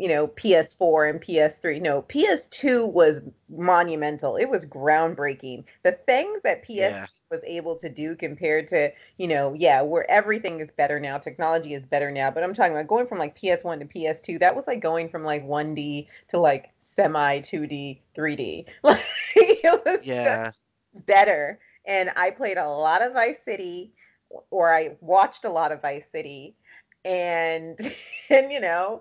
PS4 and PS3. No, PS2 was monumental. It was groundbreaking. The things that Yeah. PS2 was able to do compared to, yeah, where everything is better now, technology is better now, but I'm talking about going from like PS1 to PS2, that was like going from like 1D to like semi 2D, 3D. Like it was just Yeah. better. And I played a lot of Vice City, or I watched a lot of Vice City, and and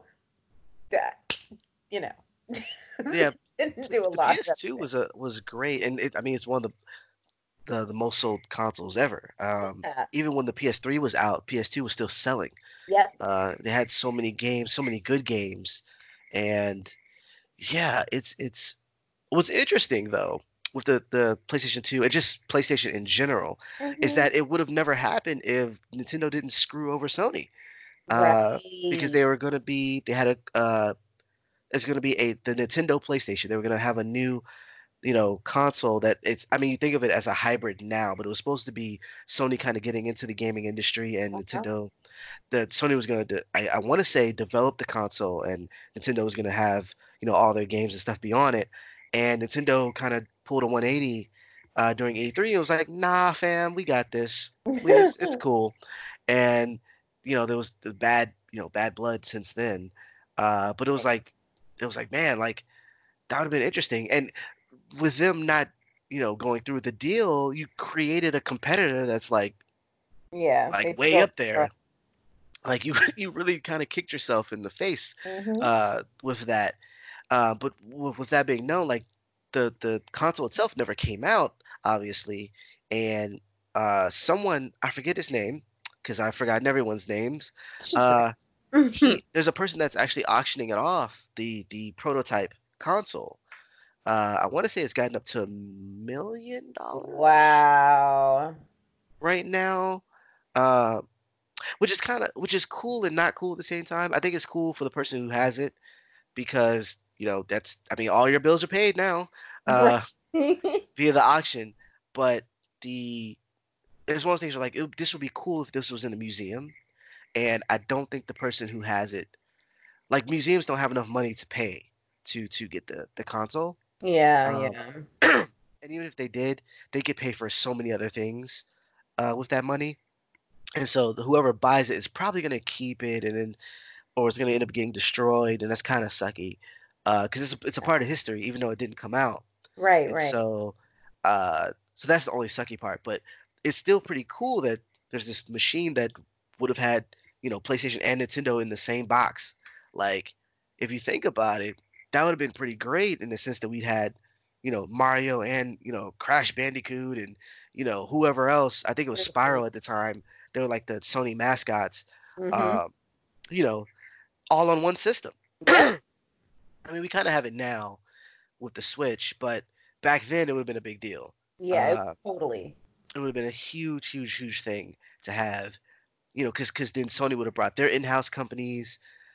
that, you know, Yeah. didn't do a The lot of PS2 was great, and I mean it's one of the most sold consoles ever. that. Even when the PS3 was out, PS2 was still selling. Yep. They had so many games, so many good games, and yeah, it's what's interesting though with the PlayStation 2 and just PlayStation in general is Hmm. that it would have never happened if Nintendo didn't screw over Sony. Because Right. they had a it's going to be the Nintendo PlayStation. They were going to have a new, console that it's, I mean, you think of it as a hybrid now, but it was supposed to be Sony kind of getting into the gaming industry and Uh-huh. Nintendo, that Sony was going to, I want to say, develop the console and Nintendo was going to have, all their games and stuff be on it. And Nintendo kind of pulled a 180 during E3. It was like, nah, fam, we got this. It's cool. And, there was the bad blood since then. But it was like, man, like that would have been interesting. And with them not, going through the deal, you created a competitor that's like Yeah, like they way took up there. Like you you really kind of kicked yourself in the face hmm with that. But with that being known, like the console itself never came out, obviously, and someone I forget his name because I've forgotten everyone's names. Jesus. Uh, there's a person that's actually auctioning it off the prototype console. I want to say it's gotten up to $1 million Wow. right now, uh, which is cool and not cool at the same time. I think it's cool for the person who has it because that's I mean all your bills are paid now Right. uh, via the auction. But the it's one of those things where like this would be cool if this was in a museum, and I don't think the person who has it, like museums don't have enough money to pay to get the console. Yeah, Um, yeah. and even if they did, they could pay for so many other things with that money. And so whoever buys it is probably gonna keep it, and then or it's gonna end up getting destroyed, and that's kind of sucky because it's a part of history, even though it didn't come out. Right, And right. so that's the only sucky part. But it's still pretty cool that there's this machine that would have had PlayStation and Nintendo in the same box. Like if you think about it, that would have been pretty great in the sense that we'd had Mario and Crash Bandicoot and whoever else. I think it was Spyro at the time. They were like the Sony mascots. Mm-hmm. Um, you know, all on one system. Yep. I mean, we kind of have it now with the Switch, but back then it would have been a big deal. Yeah, Uh, totally. it would have been a huge, huge, huge thing to have, because then Sony would have brought their in-house companies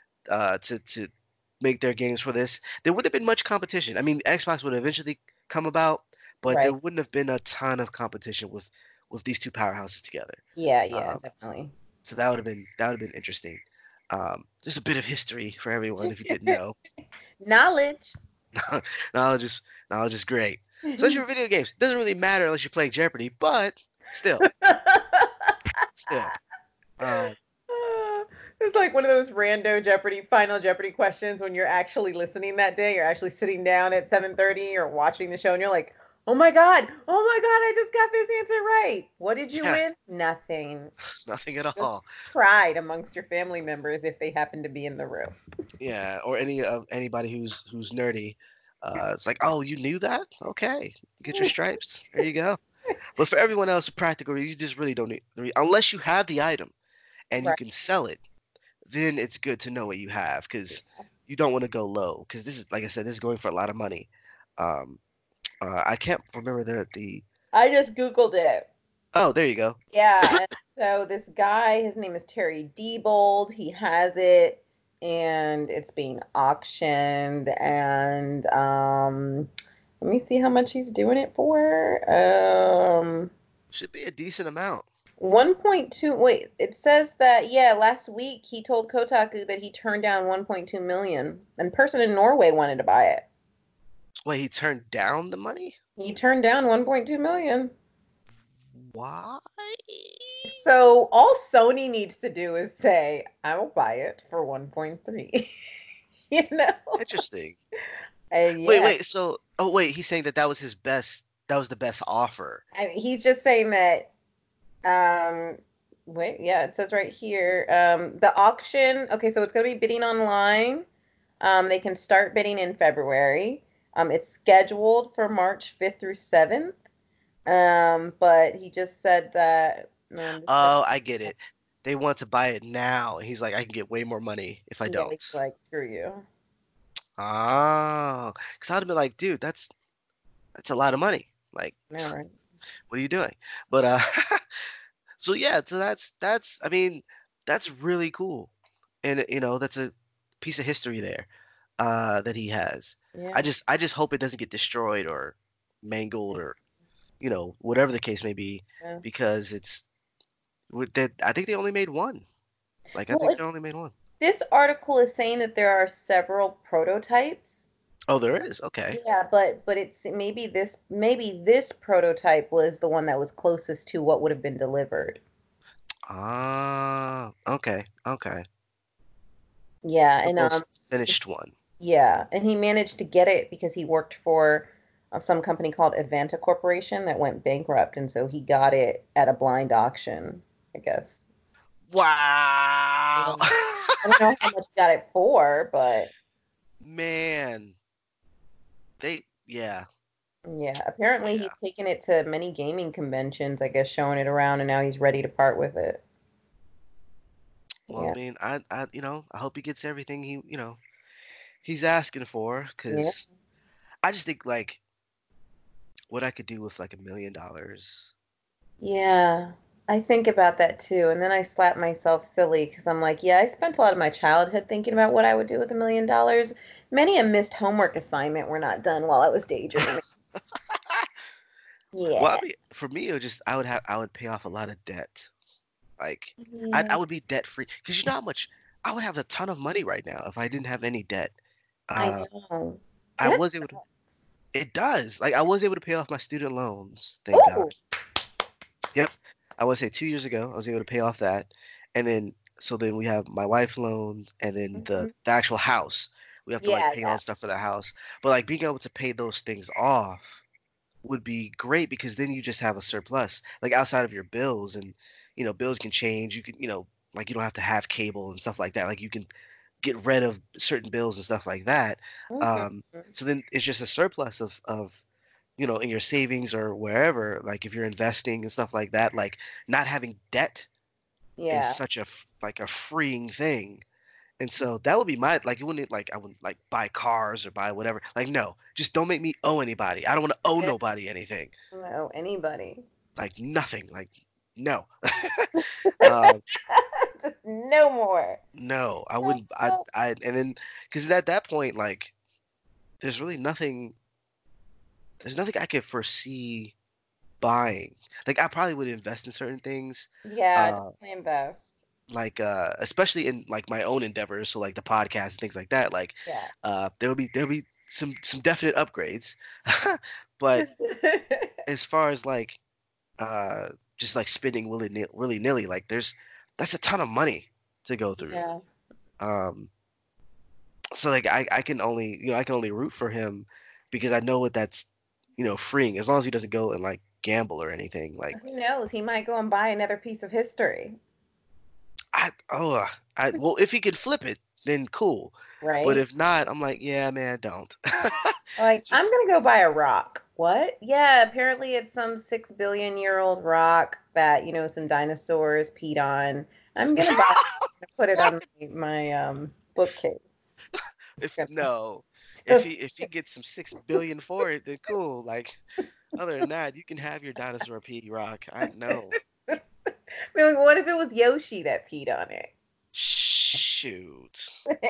to make their games for this. There wouldn't have been much competition. I mean, Xbox would eventually come about, but there Right. wouldn't have been a ton of competition with these two powerhouses together. Yeah, yeah, Um, definitely. so that would have been interesting. Just a bit of history for everyone if you didn't know. Knowledge. Knowledge is knowledge is great. Especially for video games. It doesn't really matter unless you're playing Jeopardy, but still, still. Um, It's like one of those rando Jeopardy, Final Jeopardy questions when you're actually listening that day. You're actually sitting down at 7:30 or watching the show, and you're like, oh my God, I just got this answer right. What did you yeah, win? Nothing. nothing at Just all. pride amongst your family members if they happen to be in the room. Yeah, or anybody who's nerdy. It's like, oh, you knew that? Okay, get your stripes. There you go. But for everyone else, practical, you just really don't need unless you have the item and you Right. can sell it. then it's good to know what you have because you don't want to go low because this is like I said, this is going for a lot of money. Um, I can't remember the. I just Googled it. Oh, there you go. Yeah, and so this guy, his name is Terry Diebold. He has it, and it's being auctioned. And let me see how much he's doing it for. 'Should be a decent amount. 1.2. Wait, it says that yeah, last week he told Kotaku that he turned down 1.2 million, and person in Norway wanted to buy it. Wait, he turned down the money? He turned down 1.2 million. Why? So all Sony needs to do is say, "I will buy it for 1.3." You know? Interesting. Wait, Yeah. wait. So, oh wait, he's saying that that was his best. That was the best offer. I mean, he's just saying that. Um, wait, yeah, it says right here. The auction. Okay, so it's gonna be bidding online. They can start bidding in February. It's scheduled for March 5th through 7th. But he just said that. Oh, I get it. They want to buy it now. He's like, I can get way more money if I Yeah, don't. he's like, screw you. Oh, because I'd have been like, dude, that's a lot of money. Like, All right. what are you doing? But so yeah, so that's I mean, that's really cool, and that's a piece of history there, that he has. Yeah. I just hope it doesn't get destroyed or mangled or whatever the case may be, Yeah. because that I think they only made one. Like I Well, think they only made one. this article is saying that there are several prototypes. Oh, there is. Okay. Yeah, but it's maybe this prototype was the one that was closest to what would have been delivered. Ah, okay, okay. Yeah, The and most finished one. yeah, and he managed to get it because he worked for some company called Advanta Corporation that went bankrupt, and so he got it at a blind auction, I guess. Wow. Yeah. I don't know how much he got it for, but Man, yeah, yeah, apparently he's yeah. taken it to many gaming conventions, I guess, showing it around, and now he's ready to part with it. Well, I Yeah, mean, I hope he gets everything he's asking for, yeah, because I just think like what I could do with like $1 million. yeah. I think about that too, and then I slap myself silly because I'm like, yeah, I spent a lot of my childhood thinking about what I would do with $1 million. Many a missed homework assignment were not done while I was daydreaming. Well, I Yeah. mean, for me, I would pay off a lot of debt. Like, I Yeah, would be debt free because you know how much I would have a ton of money right now if I didn't have any debt. I Uh, know. I That was able to. sucks. It does. Like, I was able to pay off my student loans. Thank God. Oh, Yep. I would say 2 years ago, I was able to pay off that, and then we have my wife's loan, and then the mhm. the actual house. We have to like Yeah, pay yeah. on stuff for the house, but like being able to pay those things off would be great because then you just have a surplus, like outside of your bills, and bills can change. You can, like you don't have to have cable and stuff like that. Like you can get rid of certain bills and stuff like that. Mhm. Um, so then it's just a surplus of in your savings or wherever, like if you're investing and stuff like that, like not having debt is Yeah. such like a freeing thing. And so that would be my like it wouldn't like I wouldn't like buy cars or buy whatever. Like no, just don't make me owe anybody. I don't want to owe nobody anything. No, anybody. Like nothing. Like no. um, Just no more. no, I No, wouldn't. no. And then because at that point, like there's really nothing. There's nothing I could foresee buying. Like I probably would invest in certain things. Yeah, Uh, definitely invest. like especially in like my own endeavors, so like the podcast and things like that, like Yeah. there'll be some definite upgrades. But as far as like uh just like spending willy-nilly, like that's a ton of money to go through. Yeah. um so like I can only root for him because I know what that's freeing, as long as he doesn't go and like gamble or anything. Like Who knows? He might go and buy another piece of history, well, if he could flip it, then cool. But right? if not, I'm like, yeah, man, don't. Like, I'm Just gonna go buy a rock. What? Yeah, apparently it's some 6 billion year old rock that, some dinosaurs peed on. I'm gonna buy. Put it on my bookcase. If Just no, gonna- if he gets some 6 billion for it, then cool. Like other than that, you can have your dinosaur pee rock. I know. I mean, like, what if it was Yoshi that peed on it? Shoot.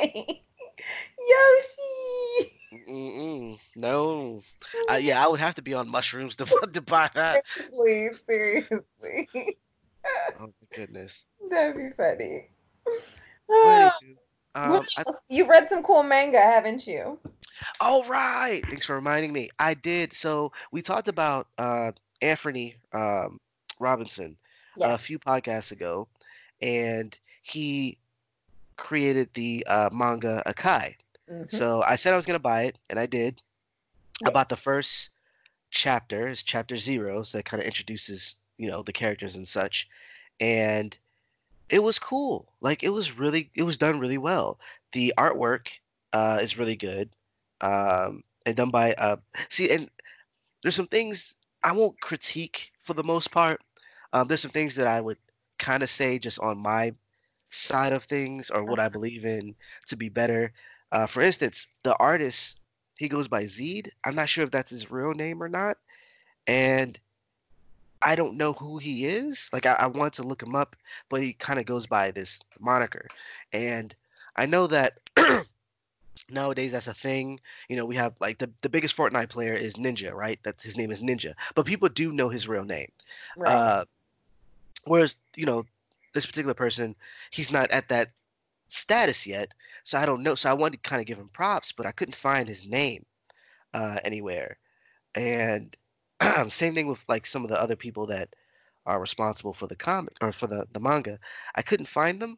Yoshi! Mm-mm. No. Yeah, I would have to be on mushrooms to to buy that. Seriously, seriously. Oh my goodness. That'd be funny. Well, Ah, anywho, what I else? You read some cool manga, haven't you? all right. Thanks for reminding me. I did. So we talked about Anthony Robinson a Yes. few podcasts ago, and he created the manga Akai. Hmm. So I said I was gonna buy it, and I did. I Yes. bought the first chapter, it's chapter 0, so that kind of introduces, the characters and such. And it was cool. Like it was done really well. The artwork is really good. And done by see, and there's some things I won't critique for the most part. There's some things that I would kind of say just on my side of things or what I believe in to be better. For instance, the artist, he goes by Zeed. I'm not sure if that's his real name or not. And I don't know who he is. Like I want to look him up, but he kind of goes by this moniker. And I know that nowadays that's a thing. We have like the biggest Fortnite player is Ninja, right? That's his name is Ninja. But people do know his real name. Right. Uh, whereas, this particular person, he's not at that status yet. So I don't know. So I wanted to kind of give him props, but I couldn't find his name anywhere. And same thing with like some of the other people that are responsible for the comic or for the manga. I couldn't find them,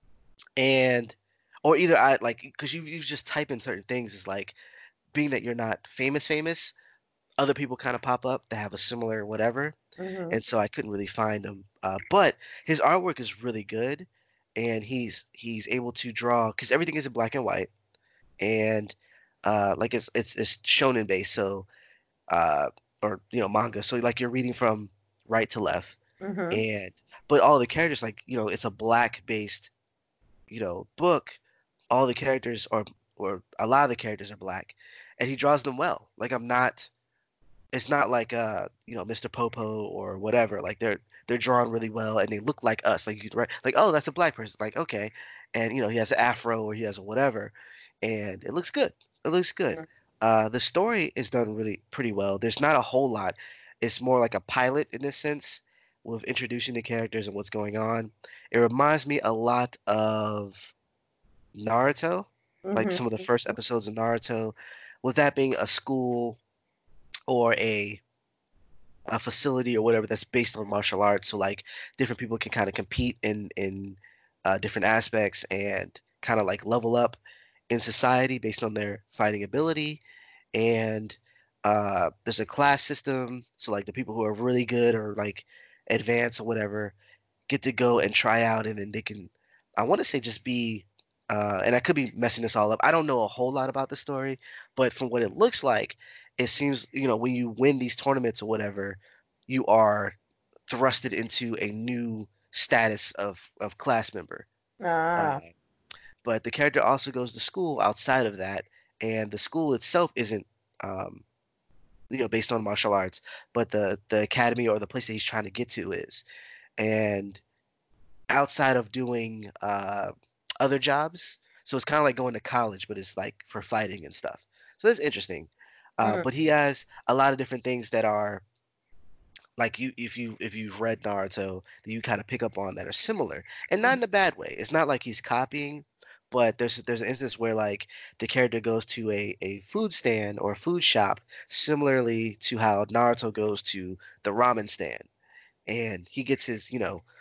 and or either I like because you just type in certain things. Is like being that you're not famous, other people kind of pop up that have a similar whatever, Hmm. and so I couldn't really find them. But his artwork is really good, and he's able to draw because everything is in black and white, and like it's shonen based, so uh, or manga. So like you're reading from right to left, Hmm. and but all the characters like it's a black based book. All the characters are or a lot of the characters are black, and he draws them well. Like I'm not. It's not like Mr. Popo or whatever. Like they're drawn really well and they look like us. Like you could write like oh that's a black person. Like okay, and he has an afro or he has a whatever, and it looks good. It looks good. The story is done really pretty well. There's not a whole lot. It's more like a pilot in this sense with introducing the characters and what's going on. It reminds me a lot of Naruto, like Hmm. some of the first episodes of Naruto, with that being a school or a facility or whatever that's based on martial arts. So like different people can kind of compete in different aspects and kind of like level up in society based on their fighting ability. And there's a class system. So like the people who are really good or like advanced or whatever get to go and try out, and then they can. I want to say just be. And I could be messing this all up. I don't know a whole lot about the story, but from what it looks like, it seems when you win these tournaments or whatever, you are thrusted into a new status of class member. Uh, Ah. but the character also goes to school outside of that, and the school itself isn't um, based on martial arts, but the academy or the place that he's trying to get to is. And outside of doing other jobs, so it's kind of like going to college, but it's like for fighting and stuff. So it's interesting. Mm. But he has a lot of different things that are like if you've read Naruto, that you kind of pick up on that are similar, and not in a bad way. It's not like he's copying, but there's an instance where like the character goes to a food stand or a food shop, similarly to how Naruto goes to the ramen stand, and he gets his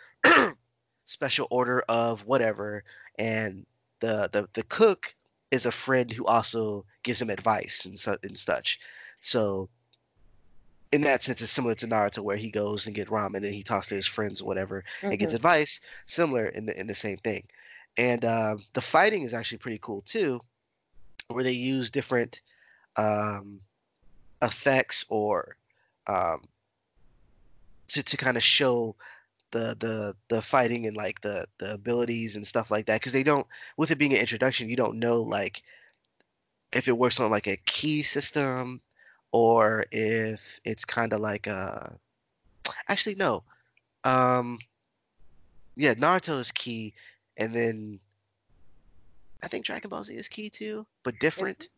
special order of whatever, and the cook is a friend who also gives him advice and such. So in that sense, it's similar to Naruto, where he goes and get ramen, and then he talks to his friends or whatever and gets Mhm. advice. Similar in the same thing, and the fighting is actually pretty cool too, where they use different um, effects or um, to kind of show. the fighting and like the abilities and stuff like that because they don't with it being an introduction you don't know like if it works on like a key system or if it's kind of like actually no um yeah Naruto is key and then I think Dragon Ball Z is key too but different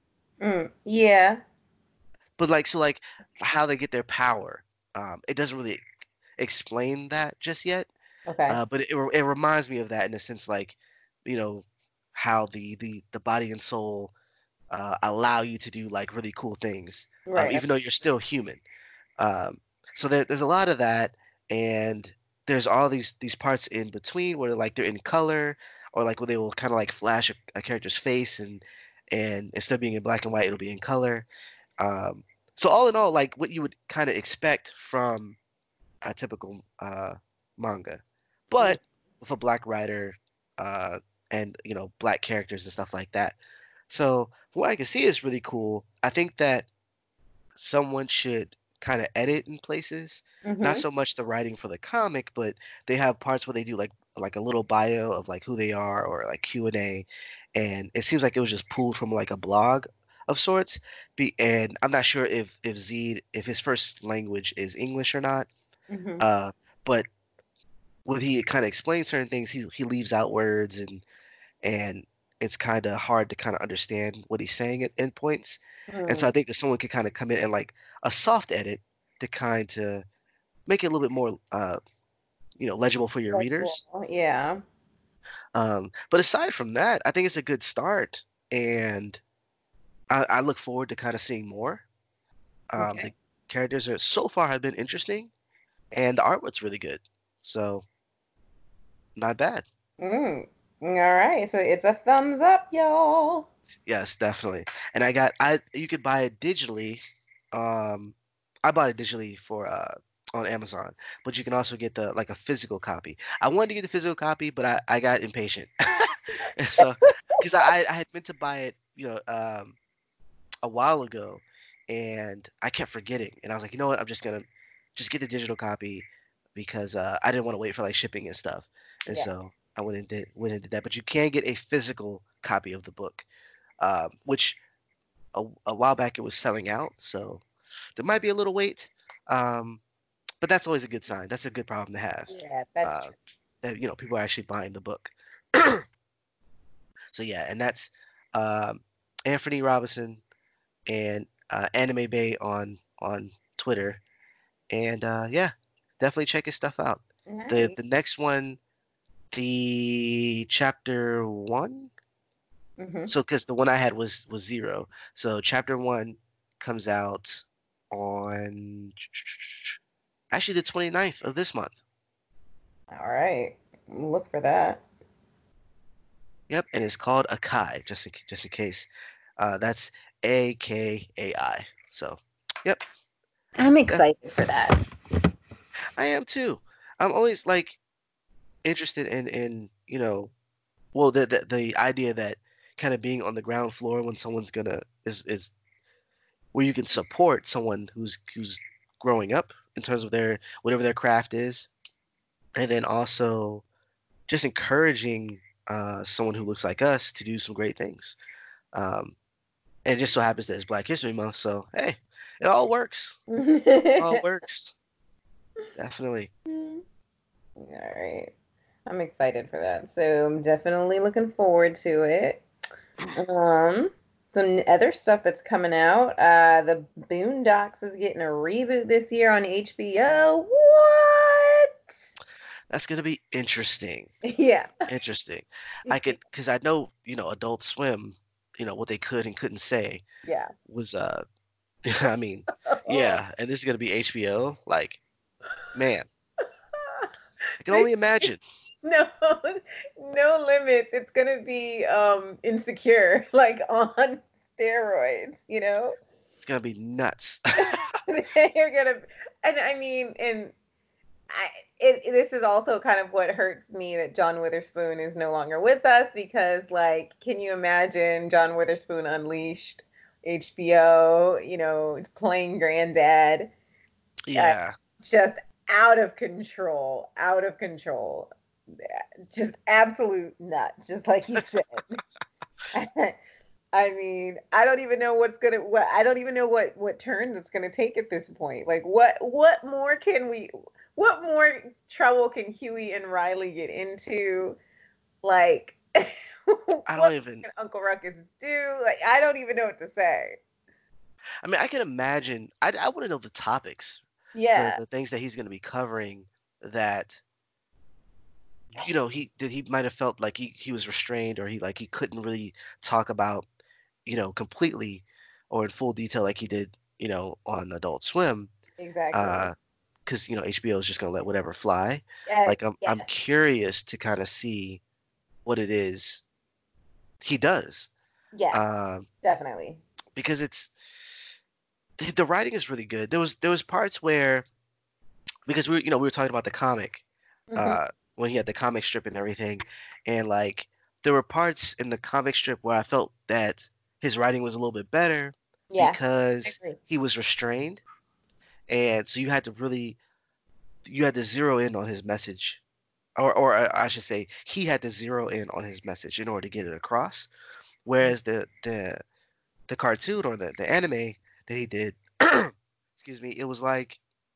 Yeah. but like so like how they get their power it doesn't really explain that just yet. Okay. But it reminds me of that in a sense, like, you know, how the body and soul allow you to do like really cool things, Right. even though you're still human. Um, so there's a lot of that, and there's all these parts in between where like they're in color, or like where they will kind of like flash a character's face, and instead of being in black and white, it'll be in color. Um, so all in all, like what you would kind of expect from a typical manga, Mm. but with a black writer uh, and black characters and stuff like that. So from what I can see is really cool. I think that someone should kind of edit in places, not Mm-hmm. so much the writing for the comic, but they have parts where they do like a little bio of like who they are or like Q&A, and it seems like it was just pulled from like a blog of sorts. And I'm not sure if Zed if his first language is English or not. Mm-hmm. uh, but when he kind of explains certain things, he leaves out words and it's kind of hard to kind of understand what he's saying at points. And so Mm. I think that someone could kind of come in and like a soft edit to kind of make it a little bit more legible for your That's cool. readers. Yeah. But aside from that, I think it's a good start, and I look forward to kind of seeing more. The Okay. characters are so far have been interesting, and the artwork's really good, so not bad. Mm. All right. So it's a thumbs up, y'all. Yes, definitely. And I you could buy it digitally. Um, I bought it digitally for on Amazon, but you can also get the like a physical copy. I wanted to get the physical copy, but I got impatient. And so because I had meant to buy it, a while ago, and I kept forgetting. And I was like, you know what? I'm just gonna just get the digital copy because I didn't want to wait for like shipping and stuff. And Yeah. so I went and did that. But you can get a physical copy of the book, which a while back it was selling out, so there might be a little wait, but that's always a good sign. That's a good problem to have. Yeah, that's Uh, true. that people are actually buying the book. So yeah, and that's um, Anthony Robinson and Anime Bay on Twitter, and yeah, definitely check his stuff out. The Nice. the next one, the chapter one. Mm-hmm. So because the one I had was zero. So chapter one comes out on actually the 29th of this month. All right. Look for that. Yep, and it's called Akai, just in case. That's AKAI. So, yep, I'm def- excited for that. I am too. I'm always like interested in well the idea that kind of being on the ground floor when someone's gonna is where you can support someone who's growing up in terms of their whatever their craft is, and then also just encouraging someone who looks like us to do some great things. Um, and it just so happens that it's Black History Month, so hey, it all works. All works. Definitely. All right. I'm excited for that. So I'm definitely looking forward to it. Um, some other stuff that's coming out. The Boondocks is getting a reboot this year on HBO. What? That's gonna be interesting. Yeah. Interesting. I could, because I know, Adult Swim, what they could and couldn't say Yeah. was I mean, yeah, and this is gonna be HBO. Like, man, I can They only imagine. no no limits. It's gonna be insecure, like on steroids, you know? It's gonna be nuts. They're gonna and I mean and I, this is also kind of what hurts me that John Witherspoon is no longer with us because, like, can you imagine John Witherspoon Unleashed, HBO, playing Granddad, uh, Yeah. just out of control, out of control. Just absolute nuts, just like you said. I mean, I don't even know I don't even know what turns it's gonna take at this point. Like what more trouble can Huey and Riley get into? Like I don't what even. can Uncle Ruckus do? Like I don't even know what to say. I mean, I can imagine. I want to know the topics, Yeah. the things that he's going to be covering. That he might have felt like he was restrained, or he couldn't really talk about completely or in full detail like he did on Adult Swim. Exactly. Because HBO is just going to let whatever fly. Like I'm Yes. curious to kind of see what it is he does. Yeah, Um, definitely. because the writing is really good. There was parts where, because we were talking about the comic, Hmm. uh when he had the comic strip and everything, and like there were parts in the comic strip where I felt that his writing was a little bit better Yeah, I because agree. he was restrained, and so you had to zero in on his message, or I should say he had to zero in on his message in order to get it across, whereas the cartoon or the anime that he did, excuse me, it was like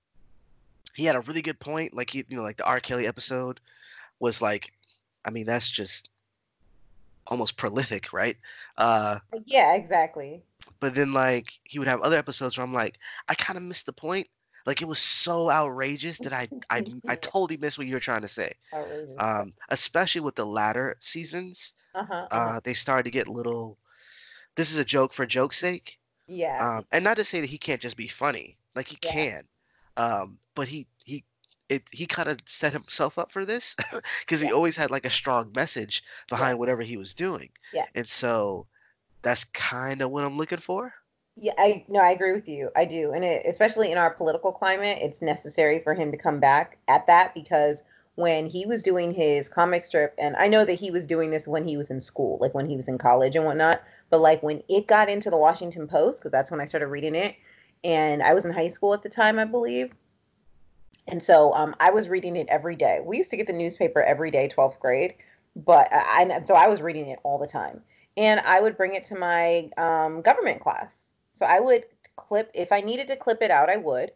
he had a really good point. Like like the R. Kelly episode was like, I mean, that's just almost prolific, right? Uh, Yeah, exactly. but then like he would have other episodes where I'm like, I kind of missed the point. Like it was so outrageous that I Yeah, totally missed what you were trying to say. outrageous. Especially with the latter seasons, Uh-huh, uh-huh. they started to get little. This is a joke for joke's sake. Yeah, And not to say that he can't just be funny, like he yeah, can, but he kind of set himself up for this because he yeah, always had like a strong message yeah, behind whatever he was doing, yeah. and so that's kind of what I'm looking for. Yeah, I no, I agree with you. I do. And especially in our political climate, it's necessary for him to come back at that because when he was doing his comic strip, and I know that he was doing this when he was in school, like when he was in college and whatnot, but like when it got into the Washington Post, because that's when I started reading it, and I was in high school at the time, I believe. And so I was reading it every day. We used to get the newspaper every day, 12th grade, but so I was reading it all the time. And I would bring it to my government class. So I would clip, if I needed to clip it out, I would.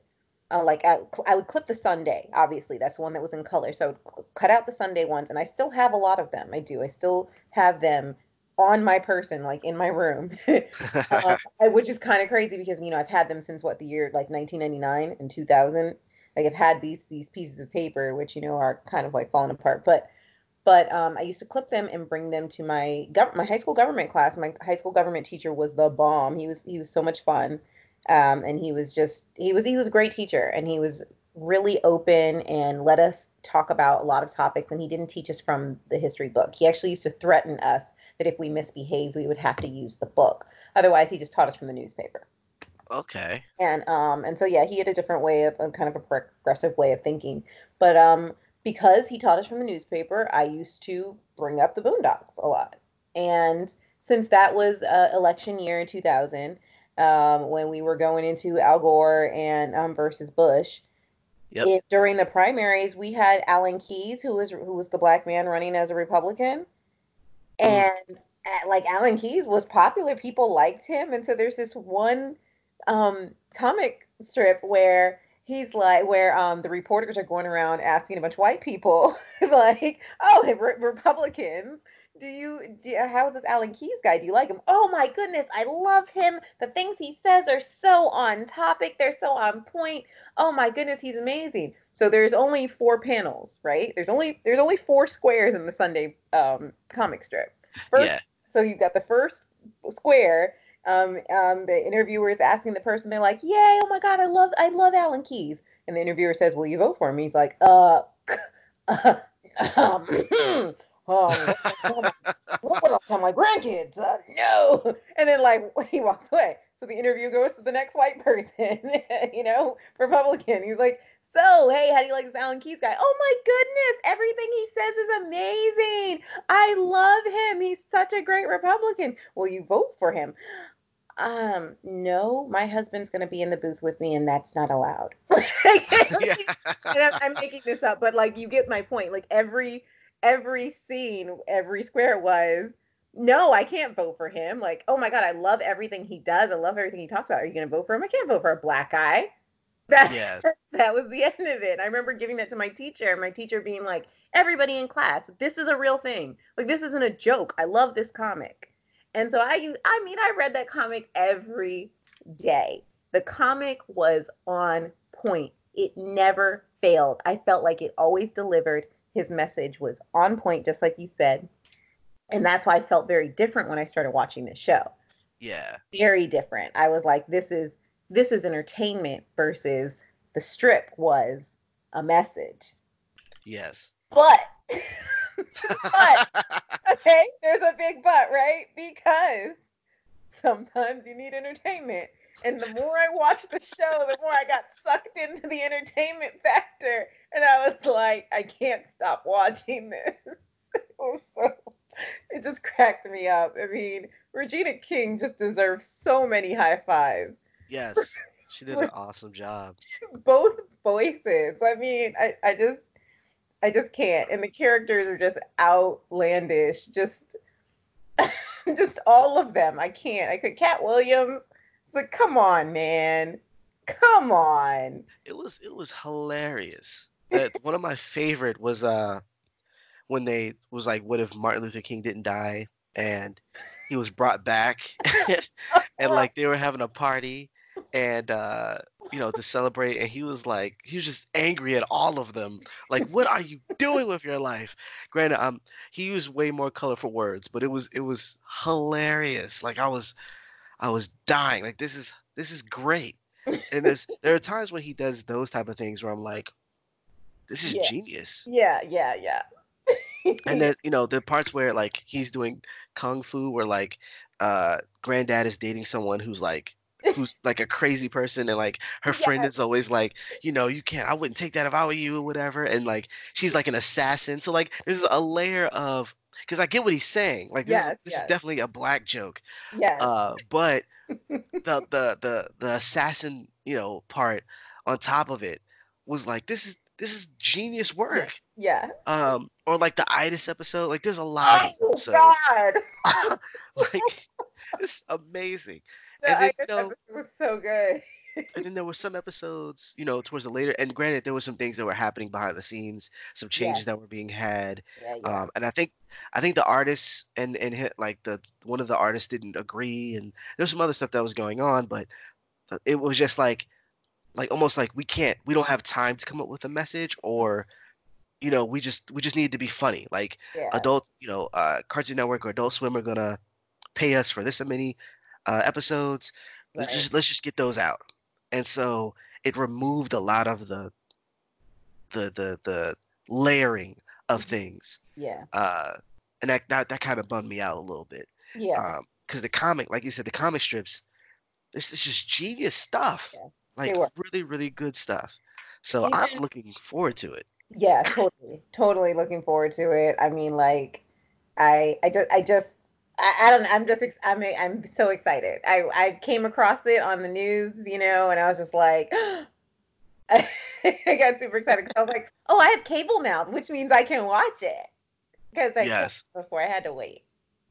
I would clip the Sunday, obviously. That's the one that was in color. So I would cut out the Sunday ones, and I still have a lot of them. I do. I still have them on my person, like in my room, which is kind of crazy because I've had them since what the year like 1999 and 2000. Like I've had these pieces of paper which are kind of like falling apart, but I used to clip them and bring them to my high school government class. My high school government teacher was the bomb. He was so much fun, and he was a great teacher, and he was really open and let us talk about a lot of topics. And he didn't teach us from the history book. He actually used to threaten us that if we misbehaved, we would have to use the book. Otherwise, he just taught us from the newspaper. Okay. And so yeah, he had a different way of a kind of a progressive way of thinking. But because he taught us from the newspaper, I used to bring up the Boondocks a lot. And since that was election year in 2000, when we were going into Al Gore and versus Bush, Yep. during the primaries, we had Alan Keyes, who was the black man running as a Republican, Mm. and like Alan Keyes was popular. People liked him, and so there's this one comic strip where he's like, where the reporters are going around asking a bunch of white people, like, "Oh, hey, Republicans, how is this Alan Keyes guy? Do you like him? Oh my goodness, I love him. The things he says are so on topic. They're so on point. Oh my goodness, he's amazing." So there's only four panels, right? There's only four squares in the Sunday comic strip. First, Yeah. so you've got the first square. The interviewer is asking the person, they're like, "Yay! Oh my God, I love Alan Keyes." And the interviewer says, "Will you vote for him?" He's like, um, what will I tell my grandkids? No." And then like he walks away. So the interview goes to the next white person, Republican. He's like, "So, hey, how do you like this Alan Keyes guy?" "Oh my goodness, everything he says is amazing. I love him. He's such a great Republican. Will you vote for him?" No, my husband's going to be in the booth with me, and that's not allowed. Yeah. And I'm making this up, but like you get my point. Like every scene, every square was, no, I can't vote for him. Like, oh my god, I love everything he does. I love everything he talks about. Are you going to vote for him? I can't vote for a black guy. That Yes. that was the end of it. I remember giving that to my teacher, and my teacher being like, "Everybody in class, this is a real thing. Like this isn't a joke. I love this comic." And so I mean, I read that comic every day. The comic was on point. It never failed. I felt like it always delivered. His message was on point, just like you said. And that's why I felt very different when I started watching this show. Yeah. Very different. I was like, this is entertainment versus the strip was a message. Yes. But but okay, there's a big but, right? Because sometimes you need entertainment. And the more I watched the show, the more I got sucked into the entertainment factor. And I was like, I can't stop watching this. It just cracked me up. I mean, Regina King just deserves so many high fives. Yes. She did an awesome job. Both voices. I mean, I just can't. And the characters are just outlandish. Just just all of them. I can't. I could Cat Williams. It's like, come on, man. Come on. It was hilarious. That one of my favorite was when they was like, what if Martin Luther King didn't die and he was brought back and like they were having a party and to celebrate and he was just angry at all of them. Like, what are you doing with your life? Granted, he used way more colorful words, but it was hilarious. Like I was dying. Like this is great. And there are times when he does those type of things where I'm like, this is Yeah. genius. Yeah, yeah, yeah. And then, the parts where like he's doing kung fu where like granddad is dating someone who's like a crazy person and like her friend Yes, is always like, you can't, I wouldn't take that if I were you or whatever. And like she's like an assassin. So like there's a layer of because I get what he's saying. Like this is yes, this is yes, definitely a black joke. yes. But the assassin, part on top of it was like this is genius Yeah, work. yeah. Or like the Itis episode. Like there's a lot of Oh episodes. God. Like it's amazing. The And then Iris episode was so good. there were some episodes, towards the later and granted there were some things that were happening behind the scenes, some Yeah, changes that were being had. yeah, yeah. And I think the artists and like the one of the artists didn't agree and there's some other stuff that was going on, but it was just like almost like we don't have time to come up with a message or we just need to be funny. Like Yeah, adult, Cartoon Network or Adult Swim are gonna pay us for this many episodes. Let's right. just let's just get those out. And so it removed a lot of the layering of Mhm. things. Yeah, Uh, and that kind of bummed me out a little bit. yeah, Because the comic, like you said, the comic strips, this is just genius stuff. yeah. They Like were. really, really good stuff. So I'm Even looking forward to it. yeah, totally, totally looking forward to it. I mean, like, I don't know. I'm so excited. I came across it on the news, and I was just like, I got super excited because I was like, oh, I have cable now, which means I can watch it because I couldn't Yes. before. I had to wait.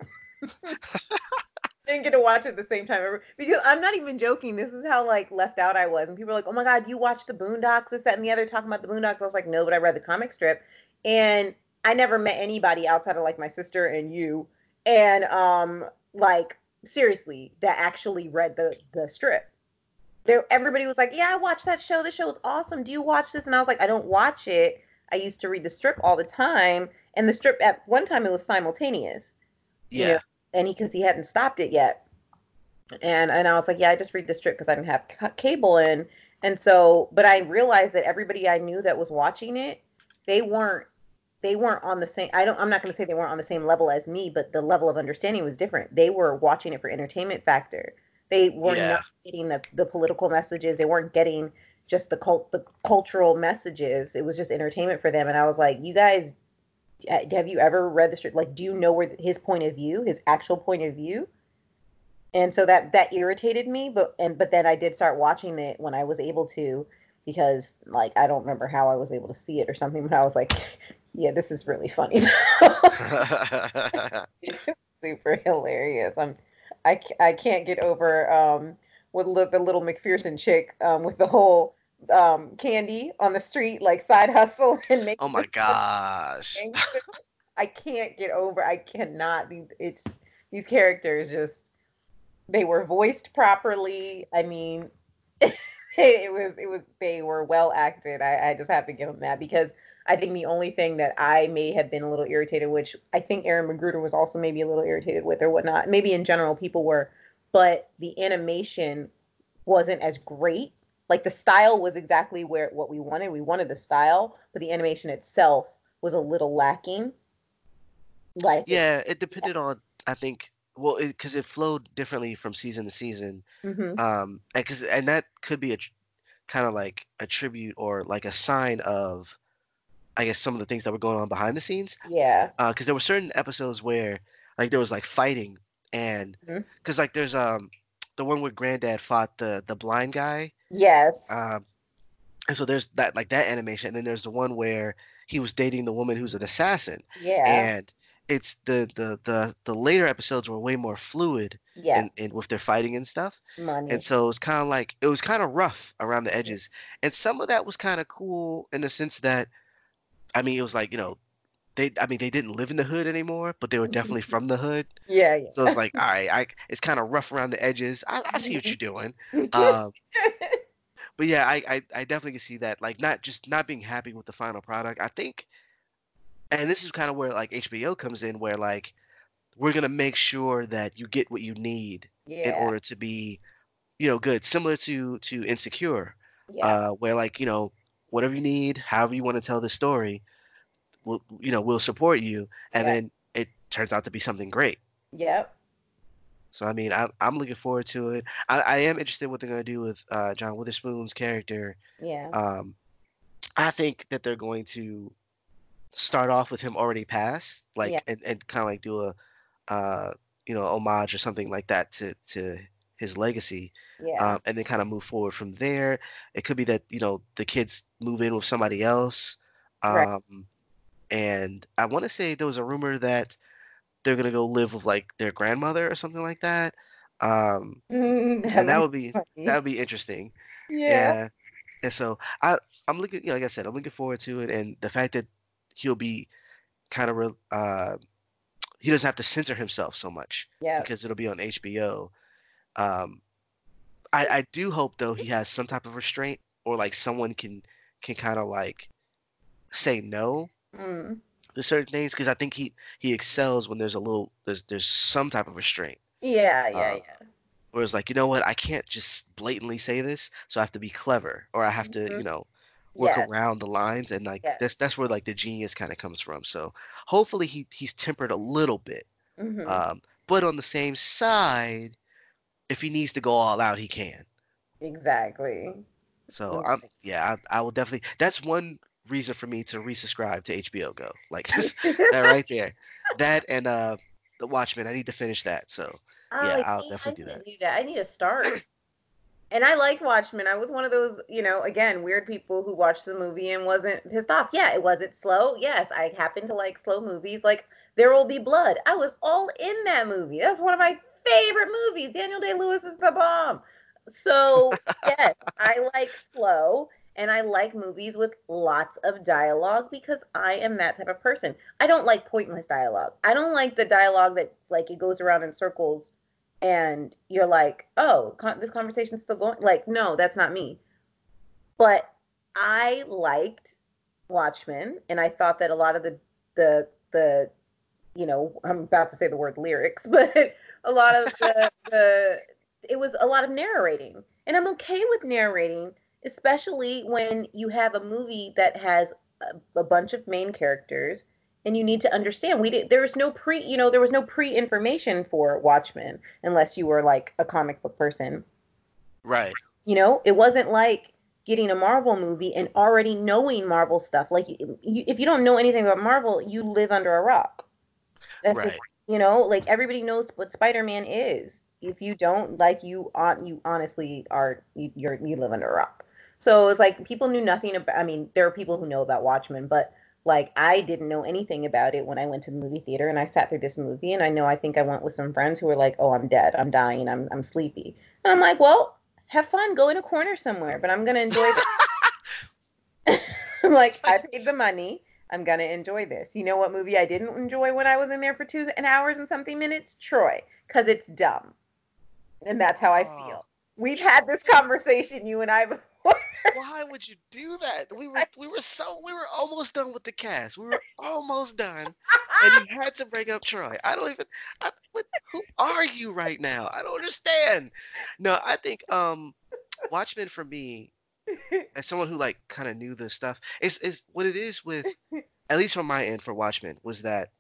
Didn't get to watch it at the same time ever because I'm not even joking. This is how like left out I was, and people are like, "Oh my god, you watched the Boondocks, this, that, and the other," talking about the Boondocks. I was like, "No," but I read the comic strip, and I never met anybody outside of like my sister and you, and like seriously, that actually read the strip. Everybody was like, "Yeah, I watched that show. This show is awesome. Do you watch this?" And I was like, "I don't watch it. I used to read the strip all the time, and the strip at one time it was simultaneous, you know, Yeah. and because he hadn't stopped it yet." And I was like, yeah, I just read the strip because I didn't have cable in. And so, but I realized that everybody I knew that was watching it, they weren't they weren't on the same. I'm not going to say they weren't on the same level as me, but the level of understanding was different. They were watching it for entertainment factor. They were not Yeah. getting the political messages. They weren't getting just the cultural messages. It was just entertainment for them. And I was like, you guys, have you ever read the strip? Like, do you know where his point of view, his actual point of view? And so that irritated me, but then I did start watching it when I was able to, because like I don't remember how I was able to see it or something, but I was like, yeah, this is really funny. Super hilarious. I can't get over with the little McPherson chick with the whole candy on the street like side hustle and make Oh my gosh. gangster. I can't get over. I cannot. These characters just they were voiced properly. I mean, it was they were well acted. I just have to give them that because I think the only thing that I may have been a little irritated, which I think Aaron Magruder was also maybe a little irritated with or whatnot. Maybe in general people were, but the animation wasn't as great. Like the style was exactly where what we wanted. We wanted the style, but the animation itself was a little lacking. Like it, Yeah, it depended on, I think, well, because it flowed differently from season to season. hmm And that could be a kind of like a tribute or like a sign of, I guess, some of the things that were going on behind the scenes. yeah. Because there were certain episodes where like there was like fighting, and Mhm. because like there's the one where Granddad fought the blind guy. Yes. um and so there's that, like that animation, and then there's the one where he was dating the woman who's an assassin, Yeah. and it's the later episodes were way more fluid Yeah. in with their fighting and stuff. And Money. so it's kind of like it was kind of rough around the edges, and some of that was kind of cool in the sense that, I mean, it was like, I mean, they didn't live in the hood anymore, but they were definitely from the hood. Yeah, So it's yeah. like, all right, it's kind of rough around the edges. I see what you're doing. Um, but yeah, I definitely can see that. Like, not just not being happy with the final product. I think, and this is kind of where like HBO comes in, where like we're gonna make sure that you get what you need in Yeah. order to be, good. Similar to Insecure, Yeah. where like, whatever you need, however you want to tell the story, we'll support you, and Yeah. then it turns out to be something great. Yep. So I mean, I'm looking forward to it. I am interested what they're gonna do with John Witherspoon's character. Yeah. Um, I think that they're going to start off with him already passed, Yeah. like, and kind of like do a uh, homage or something like that to his legacy, Yeah. and then kind of move forward from there. It could be that the kids move in with somebody else, Right. um, and I want to say there was a rumor that they're gonna go live with like their grandmother or something like that. Um, That and that might would be be that funny. would be interesting. Yeah. Yeah. And so I'm looking, like I said, I'm looking forward to it, and the fact that he'll be kind of he doesn't have to censor himself so much Yeah. because it'll be on HBO. Um, I do hope though he has some type of restraint, or like someone can kind of like say no Mm. to certain things, because I think he excels when there's some type of restraint. Yeah. Yeah. Uh, Yeah. Whereas like, you know what, I can't just blatantly say this, so I have to be clever, or I have to, Mhm. work Yes. around the lines, and like Yes. that's where like the genius kind of comes from. So hopefully he's tempered a little bit. hmm But on the same side, if he needs to go all out, he can. Exactly. So Exactly. I will definitely. That's one reason for me to resubscribe to HBO Go. Like that right there. That and The Watchmen. I need to finish that. So yeah, Oh, I'll see, I definitely do need to that. do that. I need to start. And I liked Watchmen. I was one of those, again, weird people who watched the movie and wasn't pissed off. Yeah, it wasn't slow. Yes, I happen to like slow movies. Like There Will Be Blood. I was all in that movie. That's one of my favorite movies. Daniel Day-Lewis is the bomb. So, yes, I like slow and I like movies with lots of dialogue because I am that type of person. I don't like pointless dialogue. I don't like the dialogue that like it goes around in circles and you're like, oh, this conversation's still going. Like, no, that's not me. But I liked Watchmen, and I thought that a lot of the I'm about to say the word lyrics, but a lot of the it was a lot of narrating, and I'm okay with narrating, especially when you have a movie that has a bunch of main characters and you need to understand there was no there was no pre-information for Watchmen unless you were like a comic book person. Right. It wasn't like getting a Marvel movie and already knowing Marvel stuff. Like if you don't know anything about Marvel, you live under a rock. That's just, Right. like everybody knows what Spider-Man is. If you don't, like you honestly are you live under a rock. So it was like people knew nothing about. I mean, there are people who know about Watchmen, but like I didn't know anything about it when I went to the movie theater and I sat through this movie. And I think I went with some friends who were like, "Oh, I'm dead. I'm dying. I'm sleepy." And I'm like, "Well, have fun. Go in a corner somewhere, but I'm gonna enjoy this." I'm like, I paid the money. I'm gonna enjoy this. You know what movie I didn't enjoy when I was in there for 2 hours and something minutes? Troy, because it's dumb, and that's how I Oh, feel. We've had Troy. this conversation, you and I, before. Why would you do that? We were almost done with the cast. We were almost done, and you had to bring up Troy. I don't even. Who are you right now? I don't understand. No, I think Watchmen for me, as someone who like kind of knew this stuff, is what it is with, at least from my end for Watchmen, was that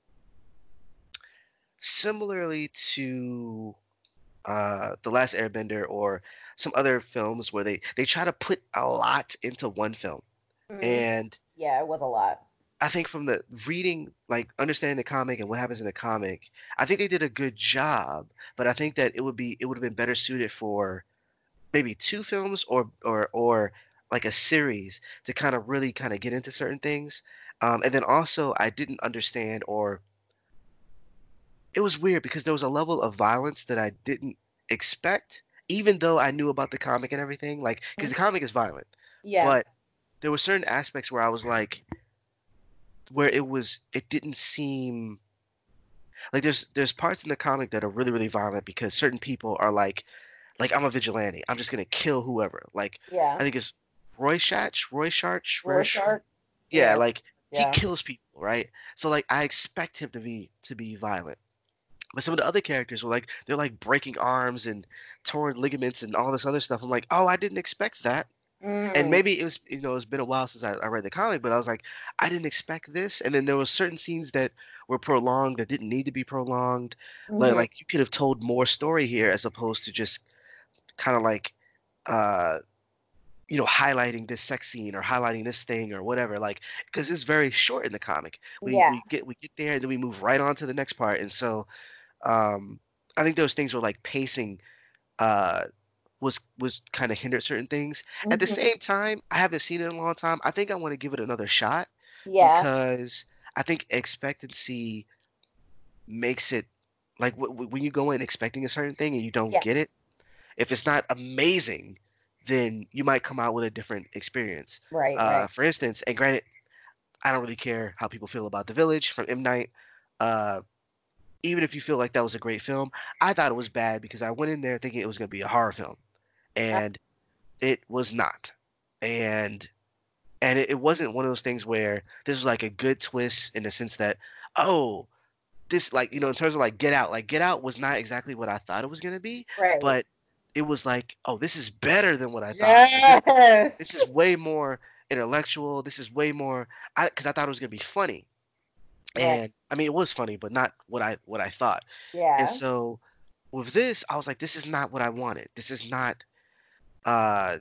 similarly to The Last Airbender or some other films where they try to put a lot into one film. Mhm. And Yeah, it was a lot. I think from the reading, like understanding the comic and what happens in the comic, I think they did a good job. But I think that it would have been better suited for maybe two films or like a series to kind of really kind of get into certain things. And then also I didn't understand, or it was weird because there was a level of violence that I didn't expect, even though I knew about the comic and everything. Like, because the comic is violent, Yeah. but there were certain aspects where I was like, where it didn't seem like there's parts in the comic that are really really violent because certain people are like I'm a vigilante. I'm just gonna kill whoever. Like I Yeah. think it's Roy Sharch, Rorschach. yeah, Yeah. like he Yeah. kills people, right? So like I expect him to be violent. But some of the other characters were like they're like breaking arms and torn ligaments and all this other stuff. I'm like, oh, I didn't expect that. And Mm. maybe it was, you know, it's been a while since I read the comic, but I was like, I didn't expect this. And then there were certain scenes that were prolonged that didn't need to be prolonged. Hmm. Like you could have told more story here as opposed to just kind of like uh you know, highlighting this sex scene or highlighting this thing or whatever, like because it's very short in the comic. Yeah. We get there and then we move right on to the next part. And so um I think those things were like pacing uh was kind of hindered certain things. At the Hmm. same time, I haven't seen it in a long time. I think I want to give it another shot Yeah. because I think expectancy makes it like when you go in expecting a certain thing and you don't Yeah. get it, if it's not amazing, then you might come out with a different experience. Right. Right. For instance, and granted, I don't really care how people feel about The Village from M. Night. Uh, Even if you feel like that was a great film, I thought it was bad because I went in there thinking it was going to be a horror film, Uh, and it was not. And it wasn't one of those things where this was like a good twist in the sense that, oh, this like, you know, in terms of like Get Out was not exactly what I thought it was gonna be, right. but it was like, oh, this is better than what I thought. Like Yes. this is way more intellectual. This is way more because I thought it was gonna be funny. Right. And I mean it was funny, but not what I thought. And Yeah. so with this, I was like, this is not what I wanted. This is not uh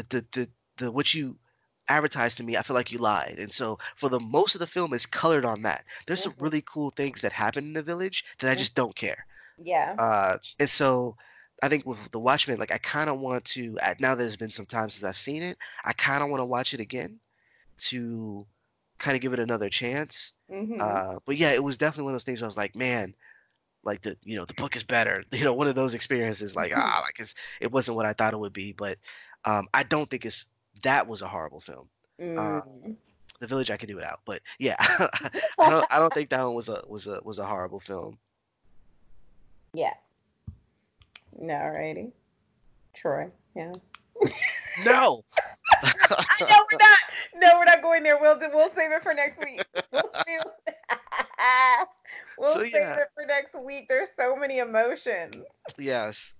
the what you advertised to me. I feel like you lied. And so for the most of the film is colored on that. There's some Hmm. really cool things that happen in the village that I just don't care. Yeah. And so I think with the Watchmen, like I kind of want to now that it's been some time since I've seen it, I kind of want to watch it again to kind of give it another chance. Hmm. But yeah, it was definitely one of those things where I was like, man, like the you know the book is better. You know, one of those experiences like like it wasn't what I thought it would be. But I don't think it's that was a horrible film. Uh, Mm. the Village I could do without, but yeah, I don't think that one was a horrible film. Yeah. No, righty. Troy. Yeah. No. I know we're not. No, we're not going there. We'll save it for next week. We'll save, we'll So save yeah, it for next week. There's so many emotions. yes.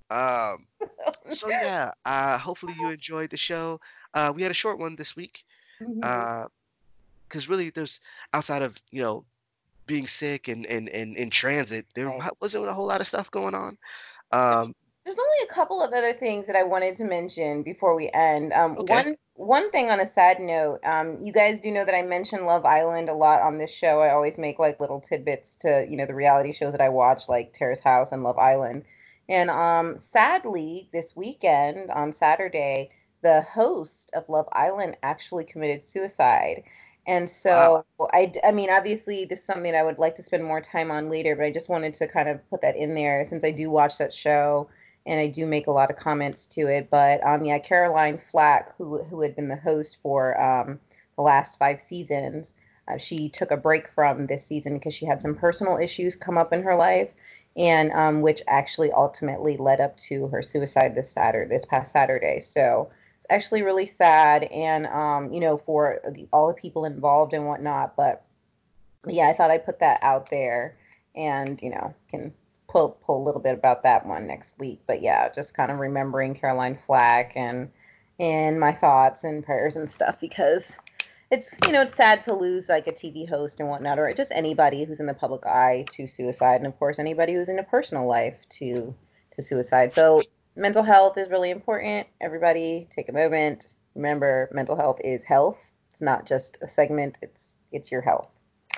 So yeah, hopefully you enjoyed the show. We had a short one this week. Hmm. Uh, because really there's outside of, you know, being sick and in transit, there Right. wasn't a whole lot of stuff going on. Um, There's only a couple of other things that I wanted to mention before we end. okay. One thing on a side note, you guys do know that I mention Love Island a lot on this show. I always make like little tidbits to, the reality shows that I watch, like Terrace House and Love Island. And sadly, this weekend on Saturday, the host of Love Island actually committed suicide. And Wow. so I mean, obviously, this is something I would like to spend more time on later, but I just wanted to kind of put that in there since I do watch that show and I do make a lot of comments to it. But yeah, Caroline Flack, who had been the host for the last 5 seasons, she took a break from this season because she had some personal issues come up in her life, and which actually ultimately led up to her suicide this past Saturday. So it's actually really sad, and for all the people involved and whatnot. But yeah, I thought I'd put that out there, and can pull a little bit about that one next week. But yeah, just kind of remembering Caroline Flack and my thoughts and prayers and stuff, because it's sad to lose like a TV host and whatnot, or just anybody who's in the public eye to suicide, and of course anybody who's in a personal life to suicide. So mental health is really important. Everybody take a moment. Remember, mental health is health. It's not just a segment. It's your health.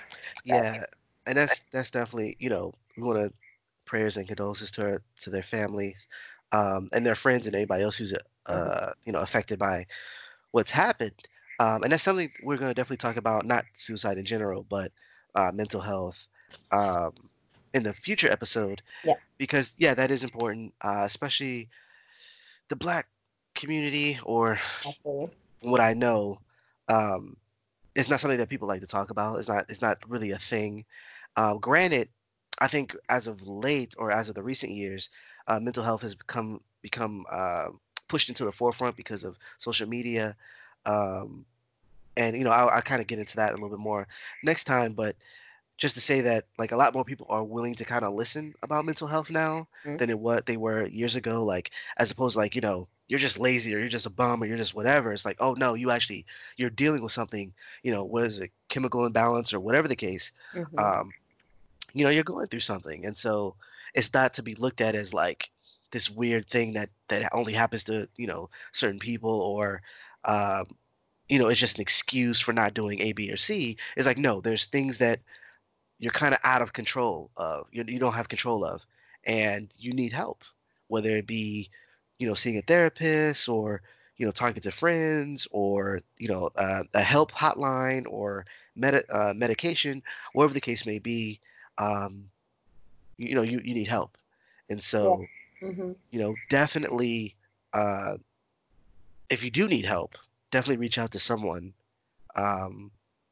So Yeah, and that's definitely, we want to prayers and condolences to their families, and their friends and anybody else who's mhm. affected by what's happened. And that's something we're going to definitely talk about, not suicide in general, but mental health um, in the future episode, Yeah, because yeah, that is important, especially the Black community, or absolutely. what I know. Um, it's not something that people like to talk about. It's not really a thing. Granted, I think as of late, or as of the recent years, mental health has become pushed into the forefront because of social media. Um, and I'll kind of get into that a little bit more next time. But just to say that, like, a lot more people are willing to kind of listen about mental health now Mhm. than what they were years ago. Like, as opposed to, like, you're just lazy, or you're just a bum, or you're just whatever. It's like, oh no, you're dealing with something, what is it, chemical imbalance, or whatever the case. Mhm. Um, you're going through something, and so it's not to be looked at as like this weird thing that only happens to certain people, or um, it's just an excuse for not doing A, B, or C. It's like, no, there's things that you're kind of out of control of, you don't have control of, and you need help, whether it be, seeing a therapist, or, talking to friends, or, a help hotline, or medication, whatever the case may be. Um, you need help. And Yeah. so, Mhm. definitely, uh, if you do need help, definitely reach out to someone. Um,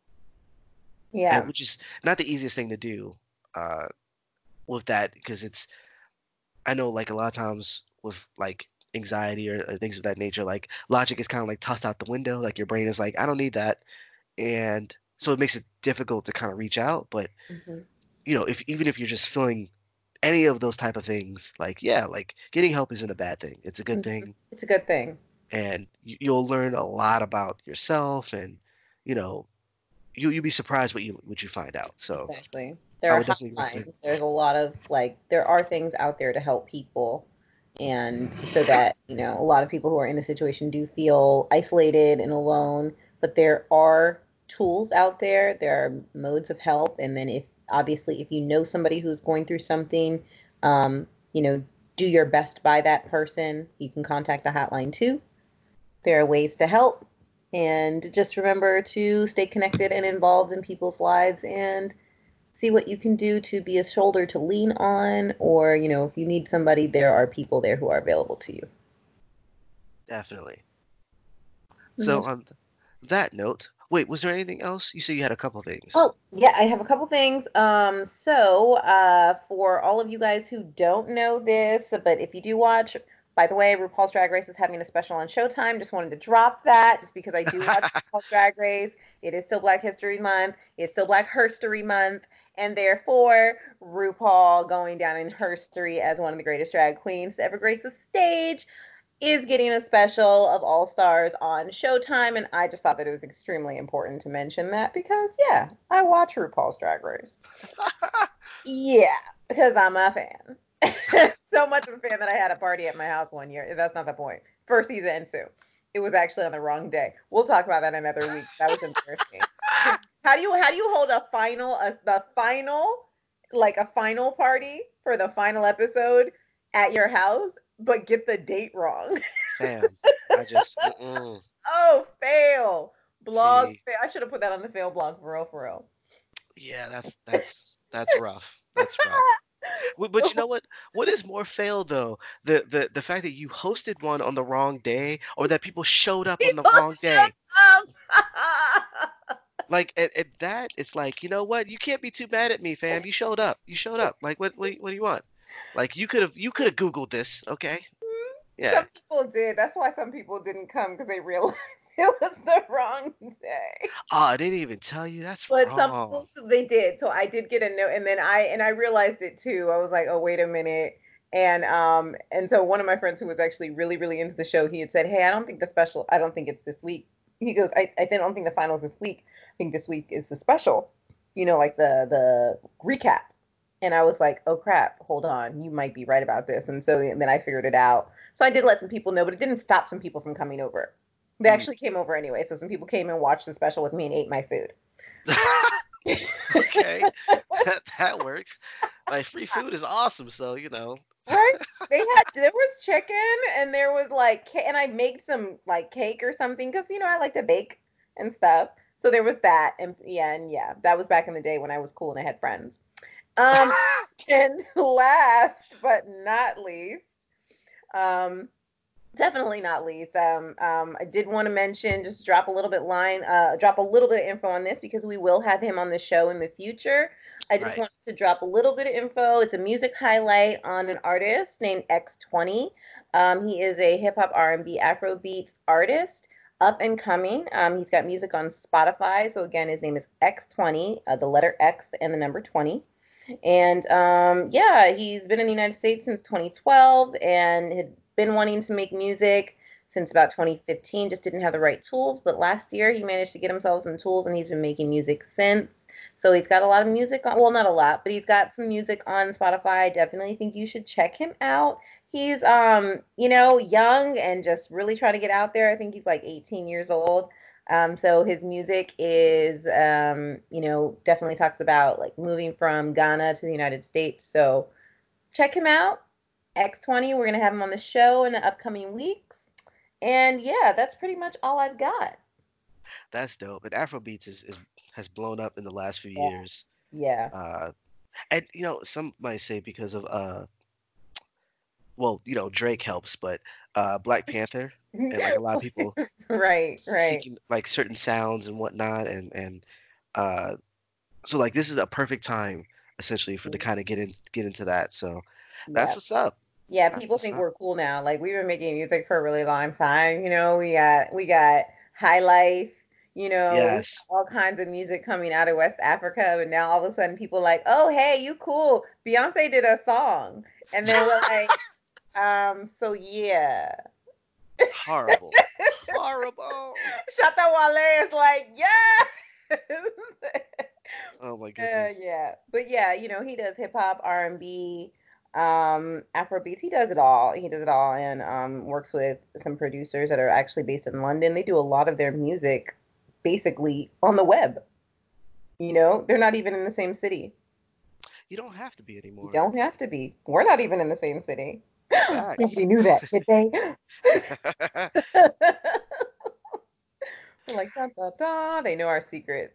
and Yeah. which is not the easiest thing to do, uh, with that, because I know, like, a lot of times with, like, anxiety, or things of that nature, like, logic is kind of like tossed out the window. Like, your brain is like, I don't need that, and so it makes it difficult to kind of reach out. But Mhm. if even if you're just feeling any of those type of things, like, yeah, like, getting help isn't a bad thing. It's a good Mhm. thing, It's a good thing. and you'll learn a lot about yourself, and you know you'll be surprised what you find out. So Exactly. There I are would definitely recommend. hotlines. There's a lot of there are things out there to help people. And so that, a lot of people who are in the situation do feel isolated and alone, but there are tools out there. There are modes of help. And then if you know somebody who's going through something, um, you know, do your best by that person. You can contact the hotline too. There are ways to help. And just remember to stay connected and involved in people's lives, and see what you can do to be a shoulder to lean on, or if you need somebody, there are people there who are available to you. Definitely. So Yes. on that note, wait, was there anything else? You said you had a couple things. Oh yeah, I have a couple things. For all of you guys who don't know this, but if you do watch, by the way, RuPaul's Drag Race is having a special on Showtime. Just wanted to drop that, just because I do watch RuPaul's Drag Race. It is still Black History Month. It's still Black Herstory Month, and therefore RuPaul, going down in history as one of the greatest drag queens to ever grace the stage, is getting a special of All Stars on Showtime, and I just thought that it was extremely important to mention that, because yeah, I watch RuPaul's Drag Race. Yeah, because I'm a fan. So much of a fan that I had a party at my house one year. That's not the point. First season and two. It was actually on the wrong day. We'll talk about that another week. That was embarrassing. How do you hold a final party for the final episode at your house, but get the date wrong? fam. I just Oh, fail. Blog see. fail. I should have put that on the fail blog for real, for real. Yeah, that's rough. That's rough. But you know what? What is more fail though? The fact that you hosted one on the wrong day, or that people showed up on the People wrong shut day. up. Like at that, it's like, you know what? You can't be too mad at me, fam. You showed up. You showed up. Like what do you want? Like you could have Googled this, okay? Yeah. Some people did. That's why some people didn't come because they realized it was the wrong day. Oh, I didn't even tell you. That's But some wrong. people they did. So I did get a note, and then I realized it too. I was like, oh wait a minute. And so one of my friends who was actually really really into the show, he had said, hey, I don't think it's this week. He goes, I don't think the finals this week. I think this week is the special. Like the recap. And I was like, oh crap, hold on, you might be right about this. And so then I figured it out. So I did let some people know, but it didn't stop some people from coming over. They Mm. actually came over anyway. So some people came and watched the special with me and ate my food. Okay. That works. Like free food is awesome, so Right? There was chicken and there was and I made some like cake or something because I like to bake and stuff. So there was that, and yeah, that was back in the day when I was cool and I had friends. Um, and last but not least, um, definitely not least. I did want to mention, just drop a little bit of info on this because we will have him on the show in the future. I just Right. wanted to drop a little bit of info. It's a music highlight on an artist named X20. He is a hip hop R&B Afrobeat artist, up and coming. He's got music on Spotify. So again, his name is X20, the letter X and the number 20. And yeah, he's been in the United States since 2012 and had been wanting to make music since about 2015, just didn't have the right tools. But last year, he managed to get himself some tools and he's been making music since. So he's got a lot of music on, well, not a lot, but he's got some music on Spotify. I definitely think you should check him out. He's, young and just really trying to get out there. I think he's like 18 years old. So his music is, definitely talks about like moving from Ghana to the United States. So check him out. X20, we're going to have him on the show in the upcoming weeks. And yeah, that's pretty much all I've got. That's dope. And Afrobeats is has blown up in the last few Yeah. years. Yeah. Uh, and some might say because of well, Drake helps, but Black Panther and like a lot of people Right, right. seeking like certain sounds and whatnot, and uh, so like this is a perfect time essentially for to kind of get into that. So that's Yeah. what's up. Yeah, That's people what's think up. we're cool now. Like we've been making music for a really long time. We got High Life, we got Yes. all kinds of music coming out of West Africa, but now all of a sudden people like, oh hey, you cool. Beyonce did a song. And then we're like, so yeah. Horrible. Horrible. Shatta Wale is like, yeah. Oh my goodness. Yeah. But yeah, he does hip hop, R&B, Afrobeats. He does it all. He does it all and works with some producers that are actually based in London. They do a lot of their music basically on the web. They're not even in the same city. You don't have to be You anymore. don't have to be. We're not even in the same city. Nobody Facts. knew that, did they? We're like, da, da, da. They know our secrets.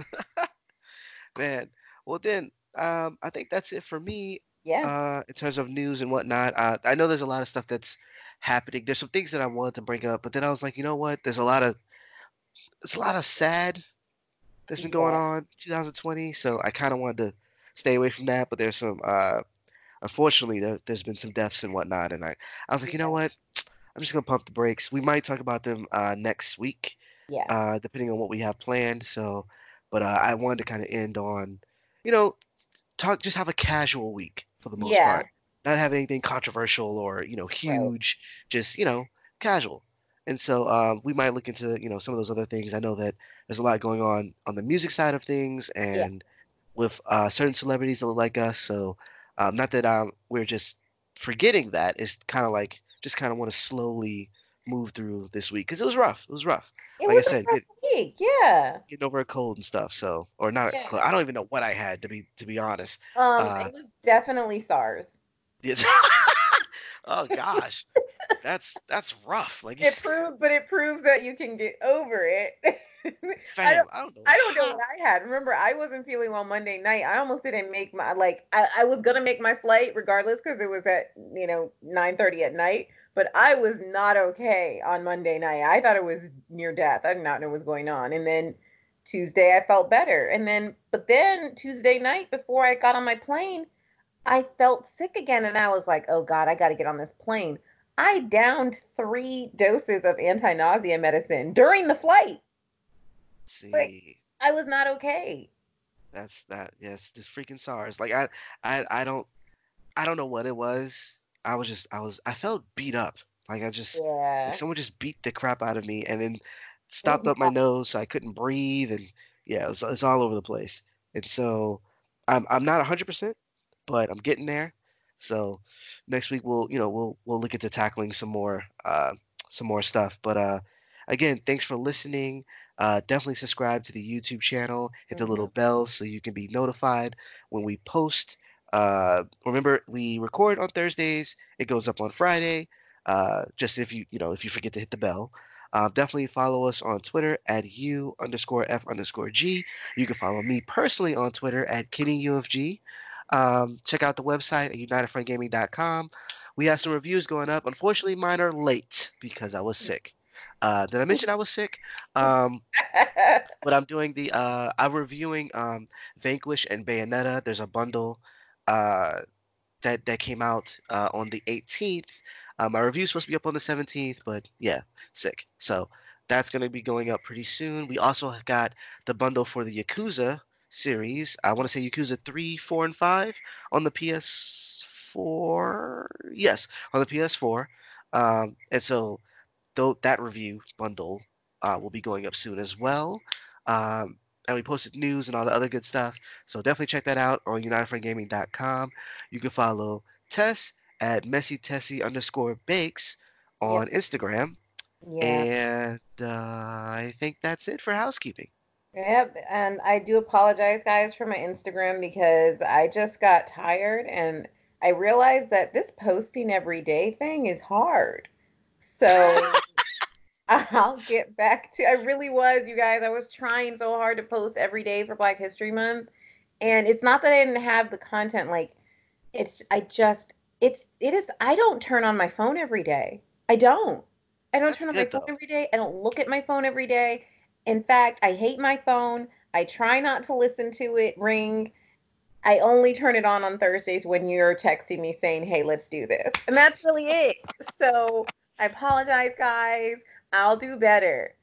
Man. Well then, I think that's it for me. Yeah. In terms of news and whatnot. I know there's a lot of stuff that's happening. There's some things that I wanted to bring up, but then I was like, you know what? There's a lot of sad that's been going Yeah. on 2020. So I kind of wanted to stay away from that. But there's some, unfortunately, there's been some deaths and whatnot. And I was like, you know Yeah. what? I'm just gonna pump the brakes. We might talk about them next week, Yeah. depending on what we have planned. So, but I wanted to kind of end on, you know, just have a casual week for the most Yeah. part. Not have anything controversial or, Right. huge, just, casual. And so we might look into, some of those other things. I know that there's a lot going on the music side of things Yeah. and with certain celebrities that look like us. So not that we're just forgetting that. It's kind of like just kind of want to slowly move through this week because it was rough. It was rough. It Like I was a said, rough week. Yeah. getting over a cold and stuff. So, or not a Yeah. cold. I don't even know what I had to be honest. It was definitely SARS. Yes. Oh gosh. That's rough. Like, It proves that you can get over it. I don't fam, I don't know I don't know what how. I had. Remember, I wasn't feeling well Monday night. I almost didn't make my like I was gonna make my flight regardless because it was at 9:30 at night. But I was not okay on Monday night. I thought it was near death. I did not know what was going on. And then Tuesday I felt better. But then Tuesday night before I got on my plane, I felt sick again and I was like, "Oh God, I got to get on this plane." I downed 3 doses of anti-nausea medicine during the flight. Like See, I was not okay. that's that. Yes, this freaking SARS. Like, I don't know what it was. I felt beat up. Like, like Yeah. someone just beat the crap out of me and then It stopped was up my nose so I couldn't breathe, and yeah, it's all over the place. And so I'm not 100%, but I'm getting there. So next week we'll look into tackling some more stuff. But again, thanks for listening. Definitely subscribe to the YouTube channel, hit the little Mhm. bell so you can be notified when we post. Remember, we record on Thursdays. It goes up on Friday. Just if you forget to hit the bell. Definitely follow us on Twitter at U_F_G. You can follow me personally on Twitter at KennyUFG. Check out the website at UnitedFrontGaming.com. We have some reviews going up. Unfortunately, mine are late because I was sick. Did I mention I was sick? Um, but I'm reviewing Vanquish and Bayonetta. There's a bundle that came out on the 18th. My review's supposed to be up on the 17th, but yeah, sick. So that's going to be going up pretty soon. We also have got the bundle for the Yakuza series. I want to say Yakuza 3, 4, and 5 on the PS4. Yes, on the PS4. And so that review bundle will be going up soon as well. And we posted news and all the other good stuff. So definitely check that out on UnitedFrontGaming.com. You can follow Tess at MessyTessie_bakes Yep. on Instagram. Yeah. And I think that's it for housekeeping. Yep. And I do apologize, guys, for my Instagram because I just got tired and I realized that this posting every day thing is hard. So I'll get back to I really was, you guys. I was trying so hard to post every day for Black History Month. And it's not that I didn't have the content, like it is I don't turn on my phone every day. I don't. I don't That's turn on my good, phone though. every day. I don't look at my phone every day. In fact, I hate my phone. I try not to listen to it ring. I only turn it on Thursdays when you're texting me saying, "Hey, let's do this." And that's really it. So, I apologize, guys. I'll do better.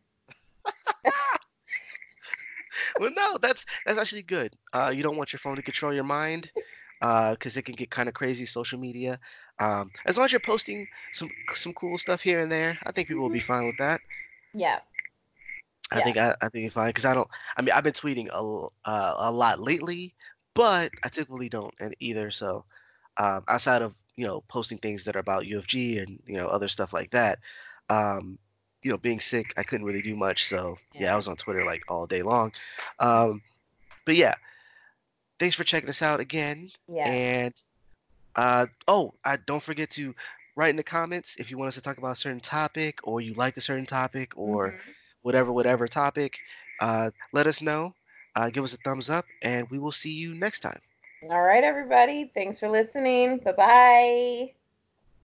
Well, no, that's actually good. You don't want your phone to control your mind, because it can get kind of crazy. Social media. As long as you're posting some cool stuff here and there, I think people will be Mhm. fine with that. Yeah. I Yeah. think I think you're fine because I don't. I mean, I've been tweeting a lot lately, but I typically don't and either. So outside of posting things that are about UFG and other stuff like that, um, being sick, I couldn't really do much. So yeah, I Yeah. was on Twitter like all day long. Um, but yeah, thanks for checking us out again. Yeah. And I don't forget to write in the comments if you want us to talk about a certain topic or you like a certain topic or Mhm. whatever topic. Let us know. Give us a thumbs up, and we will see you next time. All right, everybody. Thanks for listening. Bye bye.